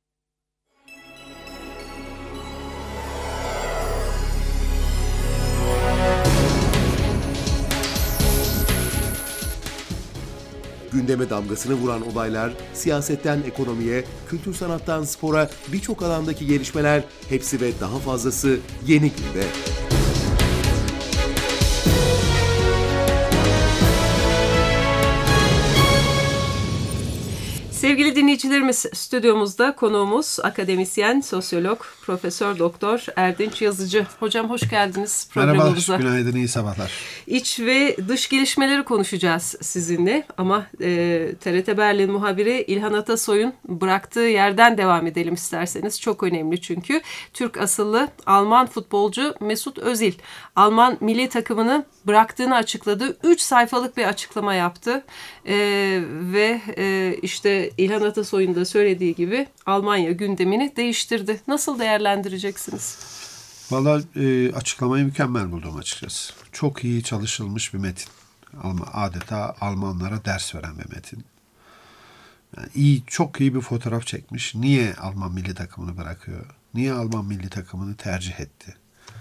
C: Gündeme damgasını vuran olaylar, siyasetten ekonomiye, kültür sanattan spora birçok alandaki gelişmeler, hepsi ve daha fazlası Yeni Günde.
B: Sevgili dinleyicilerimiz, stüdyomuzda konuğumuz akademisyen, sosyolog, Profesör Doktor Erdinç Yazıcı. Hocam hoş geldiniz programımıza.
H: Merhaba, günaydın, iyi sabahlar.
B: İç ve dış gelişmeleri konuşacağız sizinle ama e, T R T Berlin muhabiri İlhan Atasoy'un bıraktığı yerden devam edelim isterseniz. Çok önemli çünkü. Türk asıllı Alman futbolcu Mesut Özil, Alman milli takımını bıraktığını açıkladı. Üç sayfalık bir açıklama yaptı e, ve e, işte İlhan Atasoy'un da söylediği gibi Almanya gündemini değiştirdi. Nasıl değerlendireceksiniz?
H: Vallahi e, açıklamayı mükemmel buldum açıkçası. Çok iyi çalışılmış bir metin. Adeta Almanlara ders veren bir metin. Yani iyi, çok iyi bir fotoğraf çekmiş. Niye Alman milli takımını bırakıyor? Niye Alman milli takımını tercih etti?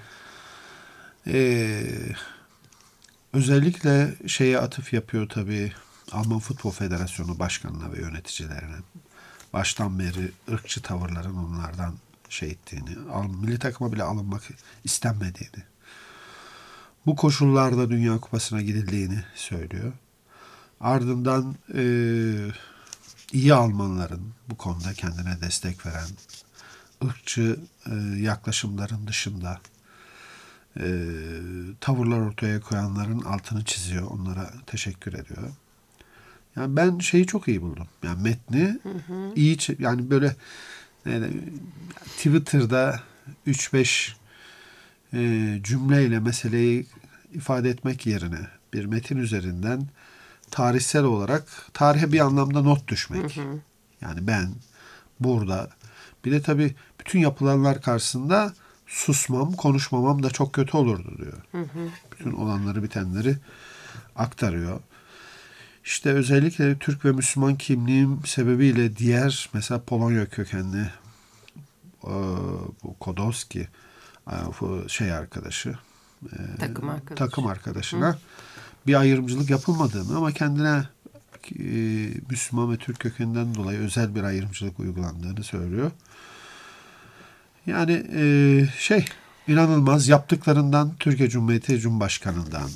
H: Ee, özellikle şeye atıf yapıyor tabii. Alman Futbol Federasyonu başkanına ve yöneticilerine baştan beri ırkçı tavırların onlardan şey ettiğini, milli takıma bile alınmak istenmediğini, bu koşullarda Dünya Kupası'na gidildiğini söylüyor. Ardından e, iyi Almanların bu konuda kendine destek veren, ırkçı e, yaklaşımların dışında e, tavırlar ortaya koyanların altını çiziyor, onlara teşekkür ediyor. Yani ben şeyi çok iyi buldum. Yani metni hı hı. iyi, yani böyle yani Twitter'da üç beş e, cümleyle meseleyi ifade etmek yerine bir metin üzerinden tarihsel olarak tarihe bir anlamda not düşmek. Hı hı. Yani ben burada bir de tabii bütün yapılanlar karşısında susmam, konuşmamam da çok kötü olurdu diyor. Hı hı. Bütün olanları bitenleri aktarıyor. İşte özellikle Türk ve Müslüman kimliğim sebebiyle diğer mesela Polonya kökenli bu Kodowski şey arkadaşı
B: takım, arkadaşı.
H: takım arkadaşına Hı. bir ayrımcılık yapılmadığını ama kendine e, Müslüman ve Türk kökeninden dolayı özel bir ayrımcılık uygulandığını söylüyor. Yani e, şey inanılmaz yaptıklarından Türkiye Cumhuriyeti Cumhurbaşkanı'ndan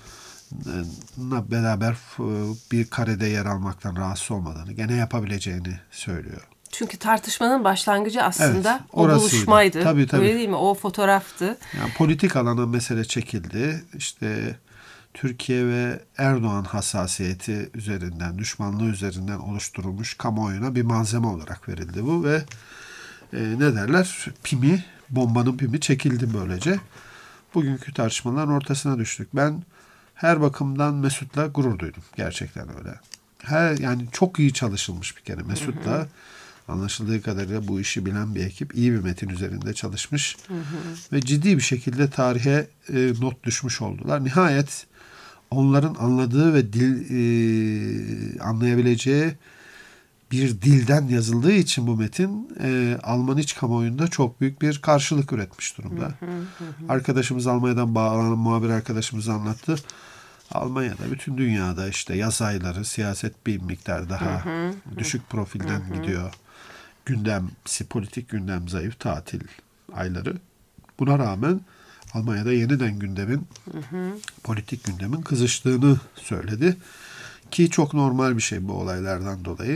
H: beraber bir karede yer almaktan rahatsız olmadığını, gene yapabileceğini söylüyor.
B: Çünkü tartışmanın başlangıcı aslında
H: evet,
B: o buluşmaydı.
H: Tabii, tabii.
B: Öyle değil mi? O fotoğraftı.
H: Yani politik alana mesele çekildi. İşte Türkiye ve Erdoğan hassasiyeti üzerinden, düşmanlığı üzerinden oluşturulmuş kamuoyuna bir malzeme olarak verildi bu ve e, ne derler? Pimi, bombanın pimi çekildi böylece. Bugünkü tartışmaların ortasına düştük. Ben her bakımdan Mesut'la gurur duydum. Gerçekten öyle. Her, yani çok iyi çalışılmış bir kere Mesut'la. Hı hı. Anlaşıldığı kadarıyla bu işi bilen bir ekip iyi bir metin üzerinde çalışmış. Hı hı. Ve ciddi bir şekilde tarihe e, not düşmüş oldular. Nihayet onların anladığı ve dil e, anlayabileceği bir dilden yazıldığı için bu metin e, Alman iç kamuoyunda çok büyük bir karşılık üretmiş durumda. Hı hı hı. Arkadaşımız Almanya'dan bağlanan muhabir arkadaşımız anlattı. Almanya'da bütün dünyada işte yaz ayları siyaset bir miktar daha hı hı. düşük profilden hı hı. gidiyor. Gündem, politik gündem zayıf, tatil ayları. Buna rağmen Almanya'da yeniden gündemin, hı hı. politik gündemin kızıştığını söyledi. Ki çok normal bir şey bu olaylardan dolayı.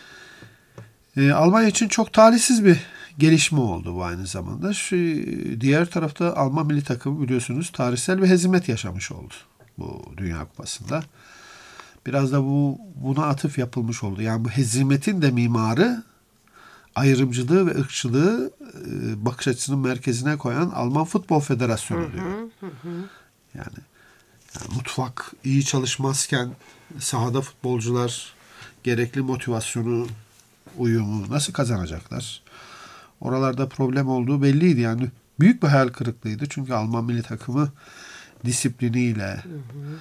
H: Ee, Almanya için çok talihsiz bir gelişme oldu bu aynı zamanda. Şu, diğer tarafta Alman milli takımı biliyorsunuz tarihsel bir hezimet yaşamış oldu bu Dünya Kupası'nda. Biraz da bu buna atıf yapılmış oldu. Yani bu hezimetin de mimarı ayrımcılığı ve ırkçılığı e, bakış açısının merkezine koyan Alman Futbol Federasyonu diyor. Hı hı hı. Yani, yani mutfak iyi çalışmazken sahada futbolcular gerekli motivasyonu, uyumu nasıl kazanacaklar? Oralarda problem olduğu belliydi. Yani büyük bir hayal kırıklığıydı. Çünkü Alman milli takımı disipliniyle, hı hı.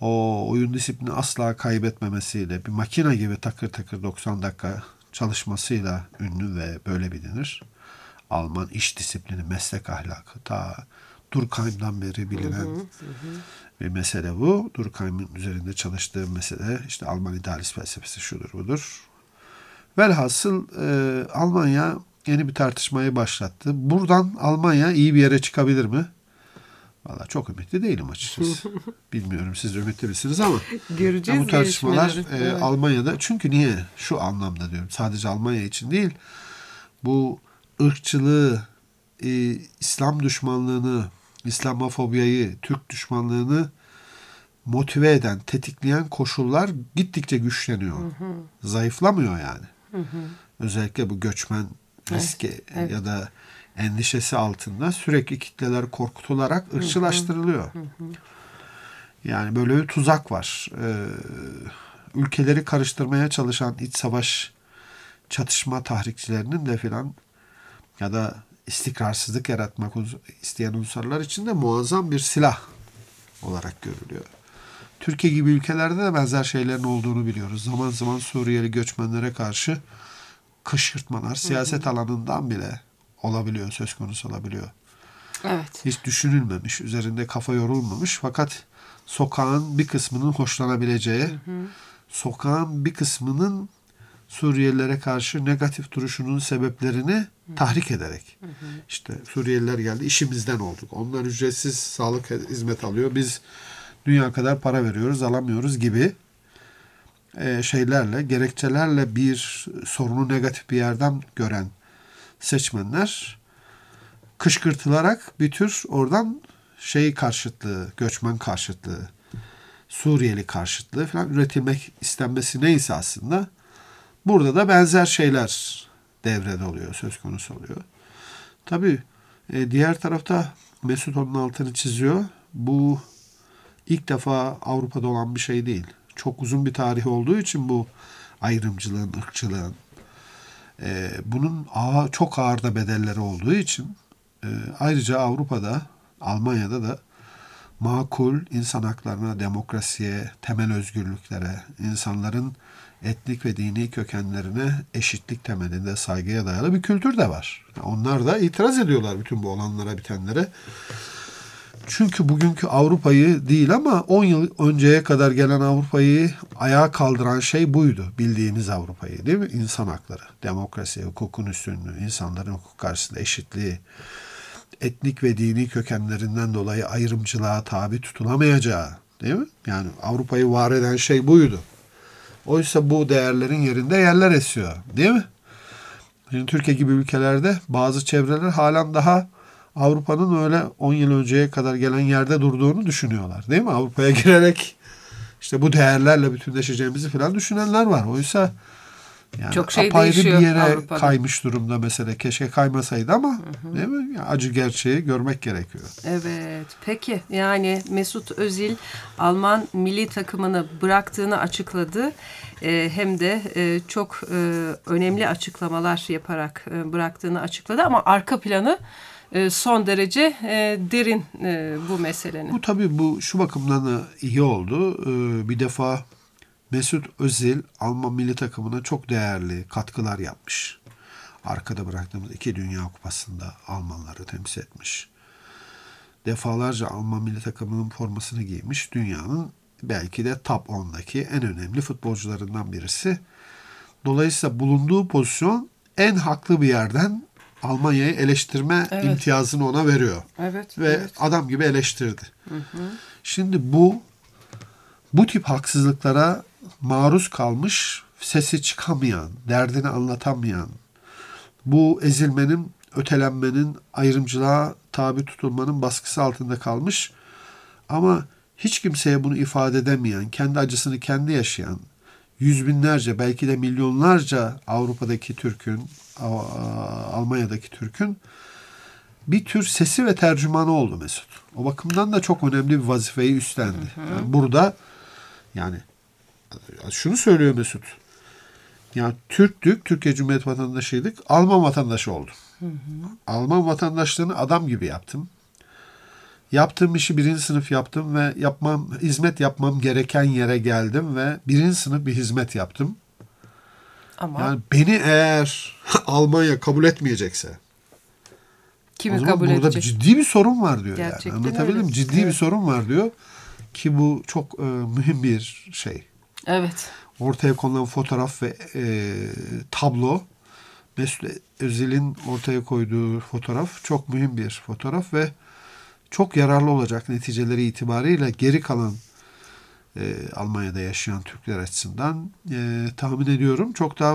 H: o oyun disiplini asla kaybetmemesiyle, bir makine gibi takır takır doksan dakika çalışmasıyla ünlü ve böyle bilinir. Alman iş disiplini, meslek ahlakı ta Durkheim'dan beri bilinen hı hı, hı. bir mesele bu. Durkheim'in üzerinde çalıştığı mesele işte Alman idealist felsefesi şudur budur. Velhasıl e, Almanya yeni bir tartışmayı başlattı. Buradan Almanya iyi bir yere çıkabilir mi? Vallahi çok ümitli değilim açıkçası. Bilmiyorum siz ümitli misiniz ama
B: göreceğiz
H: bu tartışmalar e,
B: evet.
H: Almanya'da, çünkü niye? Şu anlamda diyorum. Sadece Almanya için değil. Bu ırkçılığı, e, İslam düşmanlığını, İslamofobiyayı, Türk düşmanlığını motive eden, tetikleyen koşullar gittikçe güçleniyor. Hı hı. Zayıflamıyor yani. Hı hı. Özellikle bu göçmen riski evet, evet. ya da endişesi altında sürekli kitleler korkutularak ırkçılaştırılıyor. Hı hı. Yani böyle bir tuzak var. Ee, ülkeleri karıştırmaya çalışan iç savaş çatışma tahrikçilerinin de filan ya da istikrarsızlık yaratmak isteyen unsurlar için de muazzam bir silah olarak görülüyor. Türkiye gibi ülkelerde de benzer şeylerin olduğunu biliyoruz. Zaman zaman Suriyeli göçmenlere karşı kışkırtmalar siyaset alanından bile olabiliyor, söz konusu olabiliyor.
B: Evet.
H: Hiç düşünülmemiş, üzerinde kafa yorulmamış fakat sokağın bir kısmının hoşlanabileceği, hı hı. sokağın bir kısmının Suriyelilere karşı negatif duruşunun sebeplerini hı hı. tahrik ederek. Hı hı. İşte Suriyeliler geldi, işimizden olduk. Onlar ücretsiz sağlık hizmet alıyor. Biz dünya kadar para veriyoruz, alamıyoruz gibi e, şeylerle, gerekçelerle bir sorunu negatif bir yerden gören seçmenler kışkırtılarak bir tür oradan şey karşıtlığı, göçmen karşıtlığı, Suriyeli karşıtlığı falan üretilmek istenmesi neyse aslında burada da benzer şeyler devrede oluyor, söz konusu oluyor. Tabii e, diğer tarafta Mesut onun altını çiziyor. Bu ilk defa Avrupa'da olan bir şey değil. Çok uzun bir tarih olduğu için bu ayrımcılığın, ırkçılığın, e, bunun ağır, çok ağır da bedelleri olduğu için e, ayrıca Avrupa'da, Almanya'da da makul insan haklarına, demokrasiye, temel özgürlüklere, insanların etnik ve dini kökenlerine eşitlik temelinde saygıya dayalı bir kültür de var. Onlar da itiraz ediyorlar bütün bu olanlara, bitenlere. Çünkü bugünkü Avrupa'yı değil ama on yıl önceye kadar gelen Avrupa'yı ayağa kaldıran şey buydu. Bildiğimiz Avrupa'yı, değil mi? İnsan hakları, demokrasi, hukukun üstünlüğü, insanların hukuk karşısında eşitliği, etnik ve dini kökenlerinden dolayı ayrımcılığa tabi tutulamayacağı, değil mi? Yani Avrupa'yı var eden şey buydu. Oysa bu değerlerin yerinde yerler esiyor, değil mi? Şimdi Türkiye gibi ülkelerde bazı çevreler halen daha Avrupa'nın öyle on yıl önceye kadar gelen yerde durduğunu düşünüyorlar, değil mi? Avrupa'ya girerek işte bu değerlerle bütünleşeceğimizi falan düşünenler var. Oysa yani
B: çok şey
H: apayrı bir yere
B: Avrupa'da. Kaymış
H: durumda mesele. Keşke kaymasaydı ama hı hı. değil mi? Yani acı gerçeği görmek gerekiyor.
B: Evet. Peki yani Mesut Özil Alman milli takımını bıraktığını açıkladı. Ee, hem de e, çok e, önemli açıklamalar yaparak e, bıraktığını açıkladı ama arka planı e, son derece e, derin e, bu meselenin.
H: Bu tabii bu şu bakımdan da iyi oldu. Ee, bir defa Mesut Özil Alman milli takımına çok değerli katkılar yapmış. Arkada bıraktığımız iki Dünya Kupası'nda Almanları temsil etmiş. Defalarca Alman milli takımının formasını giymiş. Dünyanın belki de top ondaki en önemli futbolcularından birisi. Dolayısıyla bulunduğu pozisyon en haklı bir yerden Almanya'yı eleştirme evet. imtiyazını ona veriyor.
B: Evet.
H: Ve
B: evet.
H: adam gibi eleştirdi.
B: Hı hı.
H: Şimdi bu bu tip haksızlıklara maruz kalmış, sesi çıkamayan, derdini anlatamayan, bu ezilmenin, ötelenmenin, ayrımcılığa tabi tutulmanın baskısı altında kalmış ama hiç kimseye bunu ifade edemeyen, kendi acısını kendi yaşayan, yüz binlerce, belki de milyonlarca Avrupa'daki Türk'ün, Almanya'daki Türk'ün bir tür sesi ve tercümanı oldu Mesut. O bakımdan da çok önemli bir vazifeyi üstlendi. Hı hı. Yani burada yani şunu söylüyor Mesut. Yani Türktük, Türkiye Cumhuriyeti vatandaşıydık. Alman vatandaşı oldum. Hı hı. Alman vatandaşlığını adam gibi yaptım. Yaptığım işi birinci sınıf yaptım ve yapmam, hizmet yapmam gereken yere geldim ve birinci sınıf bir hizmet yaptım.
B: Ama
H: yani beni eğer Almanya kabul etmeyecekse,
B: kimi
H: o zaman
B: kabul
H: burada
B: edecek?
H: ciddi bir sorun var diyor.
B: Gerçekten
H: yani. Anlatabildim mi?
B: öyle.
H: Ciddi
B: Evet.
H: bir sorun var diyor ki bu çok e, mühim bir şey.
B: Evet.
H: Ortaya konulan fotoğraf ve e, tablo, Mesut Özil'in ortaya koyduğu fotoğraf çok mühim bir fotoğraf ve çok yararlı olacak neticeleri itibariyle geri kalan e, Almanya'da yaşayan Türkler açısından e, tahmin ediyorum. Çok daha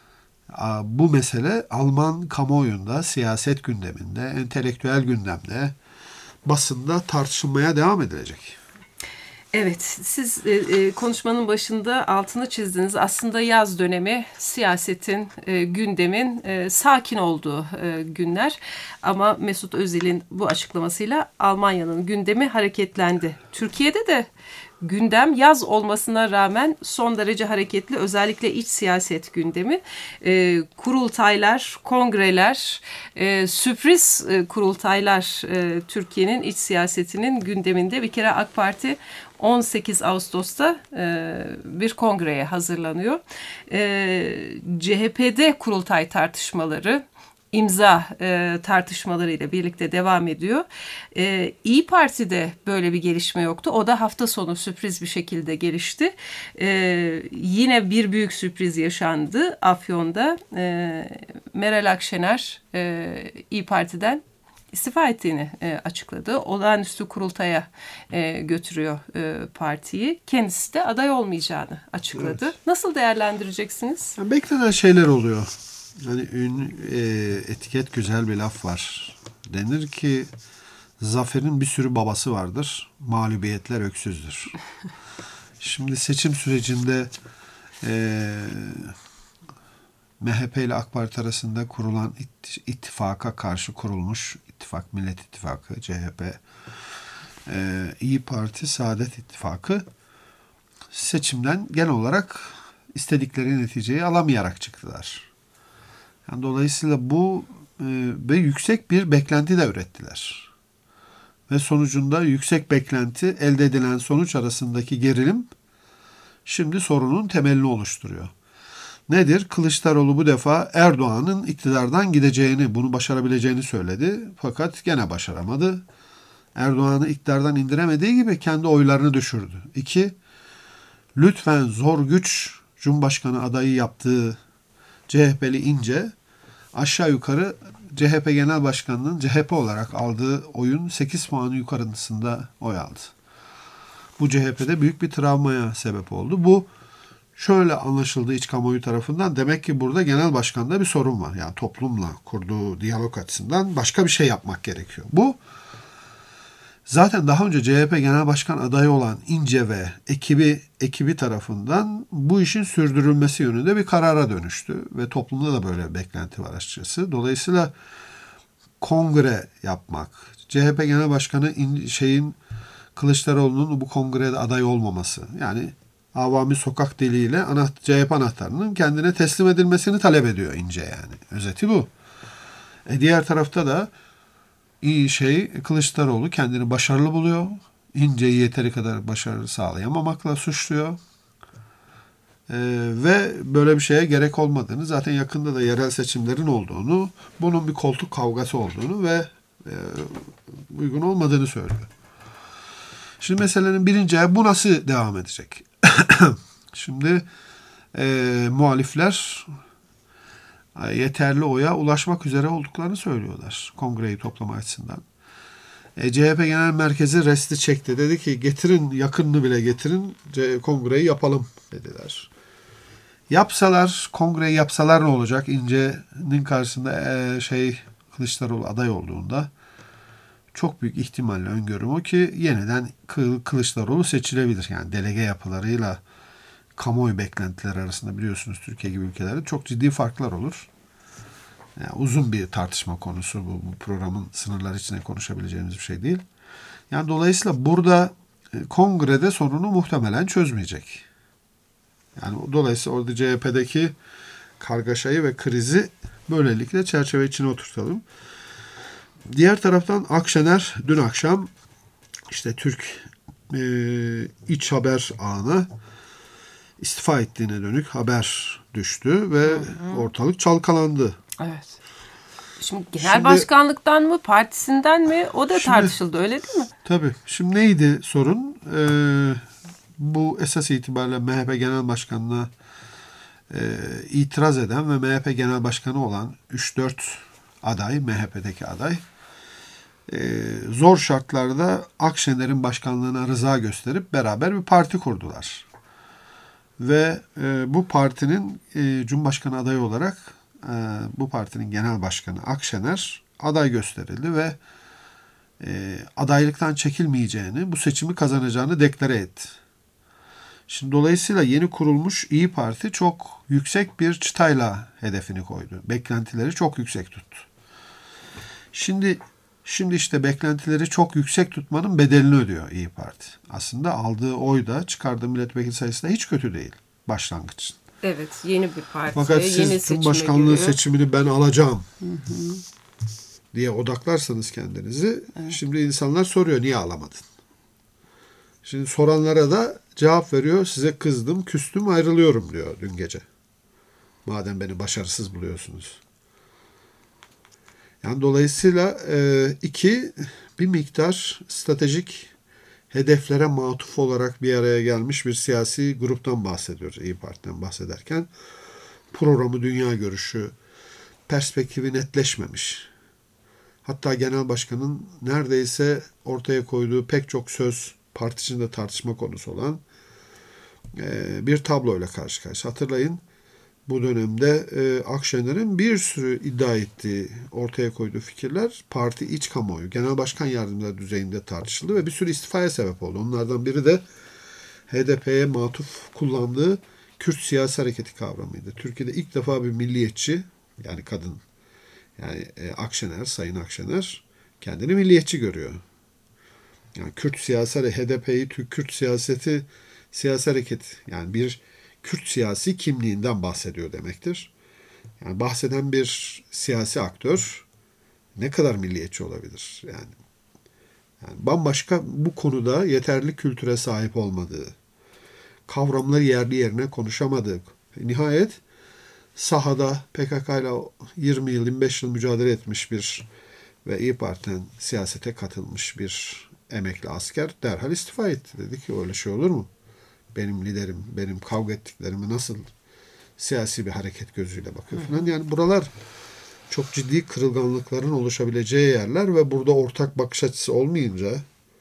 H: a, bu mesele Alman kamuoyunda, siyaset gündeminde, entelektüel gündemde, basında tartışılmaya devam edilecek.
B: Evet, siz e, e, konuşmanın başında altını çizdiniz. Aslında yaz dönemi siyasetin, e, gündemin e, sakin olduğu e, günler. Ama Mesut Özil'in bu açıklamasıyla Almanya'nın gündemi hareketlendi. Türkiye'de de gündem yaz olmasına rağmen son derece hareketli. Özellikle iç siyaset gündemi. E, kurultaylar, kongreler, e, sürpriz e, kurultaylar e, Türkiye'nin iç siyasetinin gündeminde. Bir kere AK Parti on sekiz Ağustos'ta e, bir kongreye hazırlanıyor. E, C H P'de kurultay tartışmaları, imza e, tartışmaları ile birlikte devam ediyor. E, İyi Parti'de böyle bir gelişme yoktu. O da hafta sonu sürpriz bir şekilde gelişti. E, yine bir büyük sürpriz yaşandı Afyon'da. E, Meral Akşener e, İyi Parti'den istifa ettiğini e, açıkladı. Olağanüstü kurultaya e, götürüyor e, partiyi. Kendisi de aday olmayacağını açıkladı.
H: Evet.
B: Nasıl değerlendireceksiniz?
H: Yani beklenen şeyler oluyor. Yani ün, e, etiket güzel bir laf var. Denir ki zaferin bir sürü babası vardır. Mağlubiyetler öksüzdür. Şimdi seçim sürecinde e, M H P ile AK Parti arasında kurulan it, ittifaka karşı kurulmuş ittifak, Millet İttifakı, C H P, e, İyi Parti, Saadet İttifakı seçimden genel olarak istedikleri neticeyi alamayarak çıktılar. Yani dolayısıyla bu e, ve yüksek bir beklenti de ürettiler. Ve sonucunda yüksek beklenti, elde edilen sonuç arasındaki gerilim şimdi sorunun temelini oluşturuyor. Nedir? Kılıçdaroğlu bu defa Erdoğan'ın iktidardan gideceğini, bunu başarabileceğini söyledi. Fakat gene başaramadı. Erdoğan'ı iktidardan indiremediği gibi kendi oylarını düşürdü. İki, lütfen zor güç Cumhurbaşkanı adayı yaptığı C H P'li İnce aşağı yukarı C H P Genel Başkanı'nın C H P olarak aldığı oyun sekiz puanı yukarısında oy aldı. Bu C H P'de büyük bir travmaya sebep oldu. Bu şöyle anlaşıldı iç kamuoyu tarafından. Demek ki burada genel başkanda bir sorun var. Yani toplumla kurduğu diyalog açısından başka bir şey yapmak gerekiyor. Bu zaten daha önce C H P Genel Başkan adayı olan İnce ve ekibi ekibi tarafından bu işin sürdürülmesi yönünde bir karara dönüştü. Ve toplumda da böyle bir beklenti var açıkçası. Dolayısıyla kongre yapmak, C H P Genel Başkanı şeyin Kılıçdaroğlu'nun bu kongrede aday olmaması, yani avami sokak diliyle anaht- C H P anahtarının kendine teslim edilmesini talep ediyor İnce yani. Özeti bu. E diğer tarafta da iyi şey Kılıçdaroğlu kendini başarılı buluyor. İnce'yi yeteri kadar başarı sağlayamamakla suçluyor. Ee, ve böyle bir şeye gerek olmadığını, zaten yakında da yerel seçimlerin olduğunu, bunun bir koltuk kavgası olduğunu ve e, uygun olmadığını söylüyor. Şimdi meselenin birinci ayağı bu nasıl devam edecek? Şimdi e, muhalifler yeterli oya ulaşmak üzere olduklarını söylüyorlar kongreyi toplama açısından. E, C H P Genel Merkezi resti çekti. Dedi ki getirin, yakınını bile getirin, C- kongreyi yapalım dediler. Yapsalar, kongreyi yapsalar ne olacak? İnce'nin karşısında e, şey Kılıçdaroğlu aday olduğunda çok büyük ihtimalle öngörüm o ki yeniden Kılıçdaroğlu seçilebilir. Yani delege yapılarıyla kamuoyu beklentileri arasında biliyorsunuz Türkiye gibi ülkelerde çok ciddi farklar olur. Yani uzun bir tartışma konusu bu, bu programın sınırları içinde konuşabileceğimiz bir şey değil. Yani dolayısıyla burada kongrede sorunu muhtemelen çözmeyecek. Yani dolayısıyla orada C H P'deki kargaşayı ve krizi böylelikle çerçeve içine oturtalım. Diğer taraftan Akşener dün akşam işte Türk e, iç haber ağına istifa ettiğine dönük haber düştü ve hı hı. ortalık çalkalandı.
B: Evet. Şimdi genel
H: şimdi,
B: başkanlıktan mı, partisinden mi? O da
H: şimdi,
B: tartışıldı, öyle değil mi?
H: Tabii. Şimdi neydi sorun? Ee, bu esas itibariyle M H P Genel Başkanı'na e, itiraz eden ve M H P Genel Başkanı olan üç dört aday, M H P'deki aday e, zor şartlarda Akşener'in başkanlığına rıza gösterip beraber bir parti kurdular. Ve e, bu partinin e, Cumhurbaşkanı adayı olarak e, bu partinin genel başkanı Akşener aday gösterildi ve e, adaylıktan çekilmeyeceğini, bu seçimi kazanacağını deklare etti. Şimdi dolayısıyla yeni kurulmuş İyi Parti çok yüksek bir çıtayla hedefini koydu. Beklentileri çok yüksek tuttu. Şimdi Şimdi işte beklentileri çok yüksek tutmanın bedelini ödüyor İyi Parti. Aslında aldığı oy da çıkardığı milletvekili sayısı da hiç kötü değil başlangıç için.
B: Evet, yeni bir parti.
H: Fakat siz Cumhurbaşkanlığı seçimini ben alacağım hı hı. diye odaklarsanız kendinizi, evet. Şimdi insanlar soruyor niye alamadın? Şimdi soranlara da cevap veriyor, size kızdım, küstüm, ayrılıyorum diyor dün gece. Madem beni başarısız buluyorsunuz. Yani dolayısıyla e, iki, bir miktar stratejik hedeflere matuf olarak bir araya gelmiş bir siyasi gruptan bahsediyoruz İyi Parti'den bahsederken. Programı, dünya görüşü, perspektifi netleşmemiş. Hatta genel başkanın neredeyse ortaya koyduğu pek çok söz parti içinde tartışma konusu olan e, bir tabloyla karşı karşıya. Hatırlayın. Bu dönemde e, Akşener'in bir sürü iddia ettiği, ortaya koyduğu fikirler parti iç kamuoyu, genel başkan yardımcıları düzeyinde tartışıldı ve bir sürü istifaya sebep oldu. Onlardan biri de H D P'ye matuf kullandığı Kürt siyasi hareketi kavramıydı. Türkiye'de ilk defa bir milliyetçi, yani kadın, yani e, Akşener, Sayın Akşener kendini milliyetçi görüyor. Yani Kürt siyasi, H D P'yi, Kürt siyaseti, siyasi hareket, yani bir Kürt siyasi kimliğinden bahsediyor demektir. Yani bahseden bir siyasi aktör ne kadar milliyetçi olabilir? Yani, yani bambaşka bu konuda yeterli kültüre sahip olmadığı, kavramları yerli yerine konuşamadığı, nihayet sahada P K K ile yirmi yıl, yirmi beş yıl mücadele etmiş bir ve İYİ Parti'den siyasete katılmış bir emekli asker derhal istifa etti. Dedi ki öyle şey olur mu? Benim liderim, benim kavga ettiklerimi nasıl siyasi bir hareket gözüyle bakıyor falan. Yani buralar çok ciddi kırılganlıkların oluşabileceği yerler ve burada ortak bakış açısı olmayınca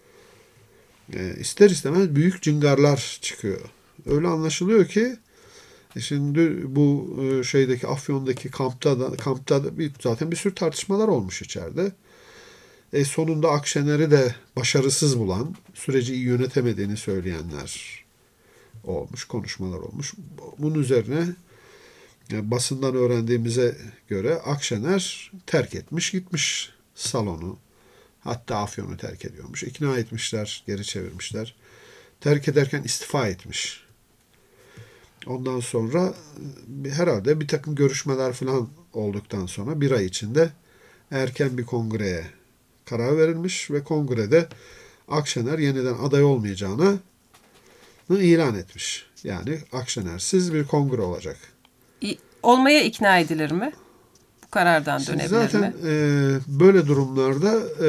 H: e, ister istemez büyük cıngarlar çıkıyor. Öyle anlaşılıyor ki şimdi bu e, şeydeki Afyon'daki kampta da kampta da bir, zaten bir sürü tartışmalar olmuş içeride. E, sonunda Akşener'i de başarısız bulan, süreci iyi yönetemediğini söyleyenler olmuş, konuşmalar olmuş. Bunun üzerine yani basından öğrendiğimize göre Akşener terk etmiş, gitmiş salonu. Hatta Afyon'u terk ediyormuş. İkna etmişler, geri çevirmişler. Terk ederken istifa etmiş. Ondan sonra herhalde bir takım görüşmeler falan olduktan sonra bir ay içinde erken bir kongreye karar verilmiş ve kongrede Akşener yeniden aday olmayacağını ilan etmiş. Yani Akşener'siz bir kongre olacak.
B: Olmaya ikna edilir mi? Bu karardan
H: Şimdi
B: dönebilir
H: zaten,
B: mi?
H: Zaten e, böyle durumlarda e,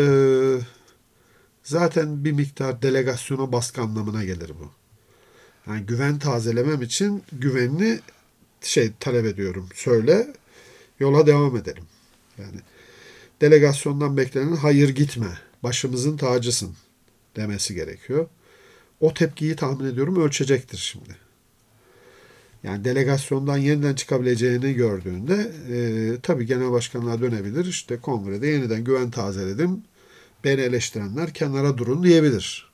H: zaten bir miktar delegasyona baskı anlamına gelir bu. Yani güven tazelemem için güvenini şey talep ediyorum. Söyle, yola devam edelim. Yani delegasyondan beklenen hayır gitme, başımızın tacısın demesi gerekiyor. O tepkiyi tahmin ediyorum ölçecektir şimdi. Yani delegasyondan yeniden çıkabileceğini gördüğünde e, tabii genel başkanlığa dönebilir. İşte kongrede yeniden güven tazeledim. Beni eleştirenler kenara durun diyebilir.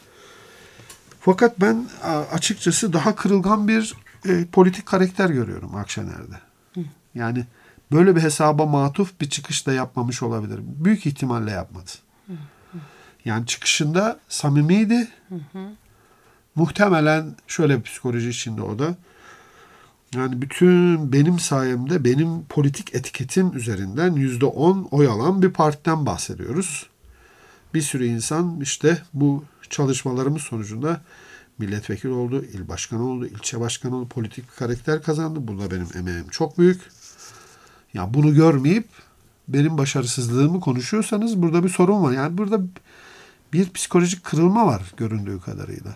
H: Fakat ben açıkçası daha kırılgan bir e, politik karakter görüyorum Akşener'de. Yani böyle bir hesaba matuf bir çıkış da yapmamış olabilir. Büyük ihtimalle yapmadı. Yani çıkışında samimiydi. Hı hı. Muhtemelen şöyle bir psikoloji içinde o da. Yani bütün benim sayemde benim politik etiketim üzerinden yüzde on oy alan bir partiden bahsediyoruz. bir sürü insan işte bu çalışmalarımız sonucunda milletvekili oldu, il başkanı oldu, ilçe başkanı oldu, politik karakter kazandı. Burada benim emeğim çok büyük. Ya bunu görmeyip benim başarısızlığımı konuşuyorsanız burada bir sorun var. Yani burada bir psikolojik kırılma var göründüğü kadarıyla.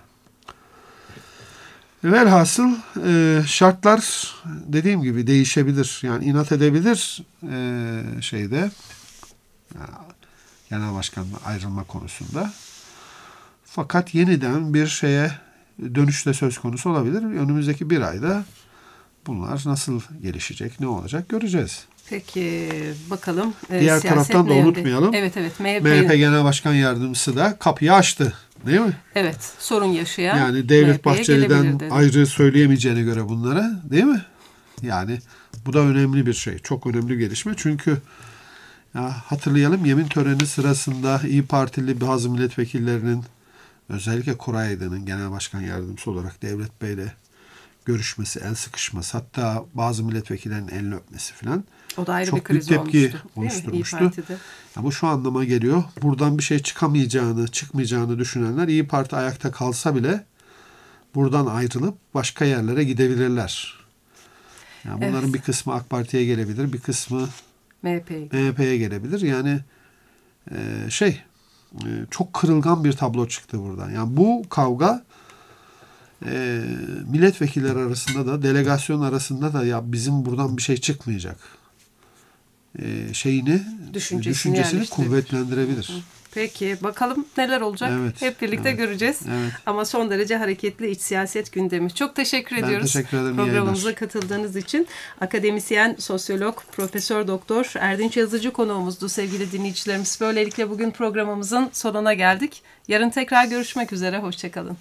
H: Velhasıl e, şartlar dediğim gibi değişebilir. Yani inat edebilir e, şeyde yani, genel başkanla ayrılma konusunda. Fakat yeniden bir şeye dönüşte söz konusu olabilir. Önümüzdeki bir ayda bunlar nasıl gelişecek, ne olacak göreceğiz.
B: Peki bakalım. E,
H: Diğer taraftan da unutmayalım.
B: Evet evet. M H P,
H: M H P Genel Başkan Yardımcısı da kapıyı açtı. Değil mi?
B: Evet. Sorun yaşayan.
H: Yani Devlet Bahçeli'den ayrı söyleyemeyeceğine göre bunlara, değil mi? Yani bu da önemli bir şey. Çok önemli gelişme. Çünkü ya hatırlayalım, yemin töreni sırasında İYİ Partili bazı milletvekillerinin, özellikle Koray Aydın'ın genel başkan yardımcısı olarak Devlet Bey'le görüşmesi, el sıkışması, hatta bazı milletvekillerinin elini öpmesi falan
B: o da ayrı
H: çok
B: bir kriz
H: büyük tepki
B: olmuştu,
H: oluşturmuştu. Ya bu şu anlama geliyor. Buradan bir şey çıkamayacağını, çıkmayacağını düşünenler İYİ Parti ayakta kalsa bile buradan ayrılıp başka yerlere gidebilirler. Yani bunların evet. bir kısmı AK Parti'ye gelebilir, bir kısmı
B: M H P'ye,
H: M H P'ye gelebilir. Yani e, şey e, çok kırılgan bir tablo çıktı buradan. Yani bu kavga e, milletvekilleri arasında da, delegasyon arasında da ya bizim buradan bir şey çıkmayacak e, şeyini,
B: düşüncesini,
H: düşüncesini kuvvetlendirebilir.
B: Peki bakalım neler olacak?
H: Evet,
B: Hep birlikte evet, göreceğiz.
H: Evet.
B: Ama son derece hareketli iç siyaset gündemi. Çok teşekkür
H: ben
B: ediyoruz
H: teşekkür ederim,
B: programımıza katıldığınız için. Akademisyen, sosyolog, Profesör Doktor Erdinç Yazıcı konuğumuzdu sevgili dinleyicilerimiz. Böylelikle bugün programımızın sonuna geldik. Yarın tekrar görüşmek üzere. Hoşçakalın.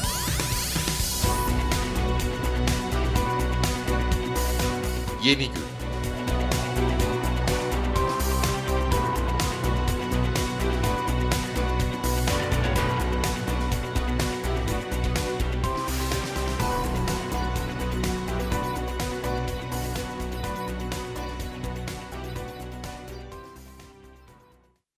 I: Yeni Gün.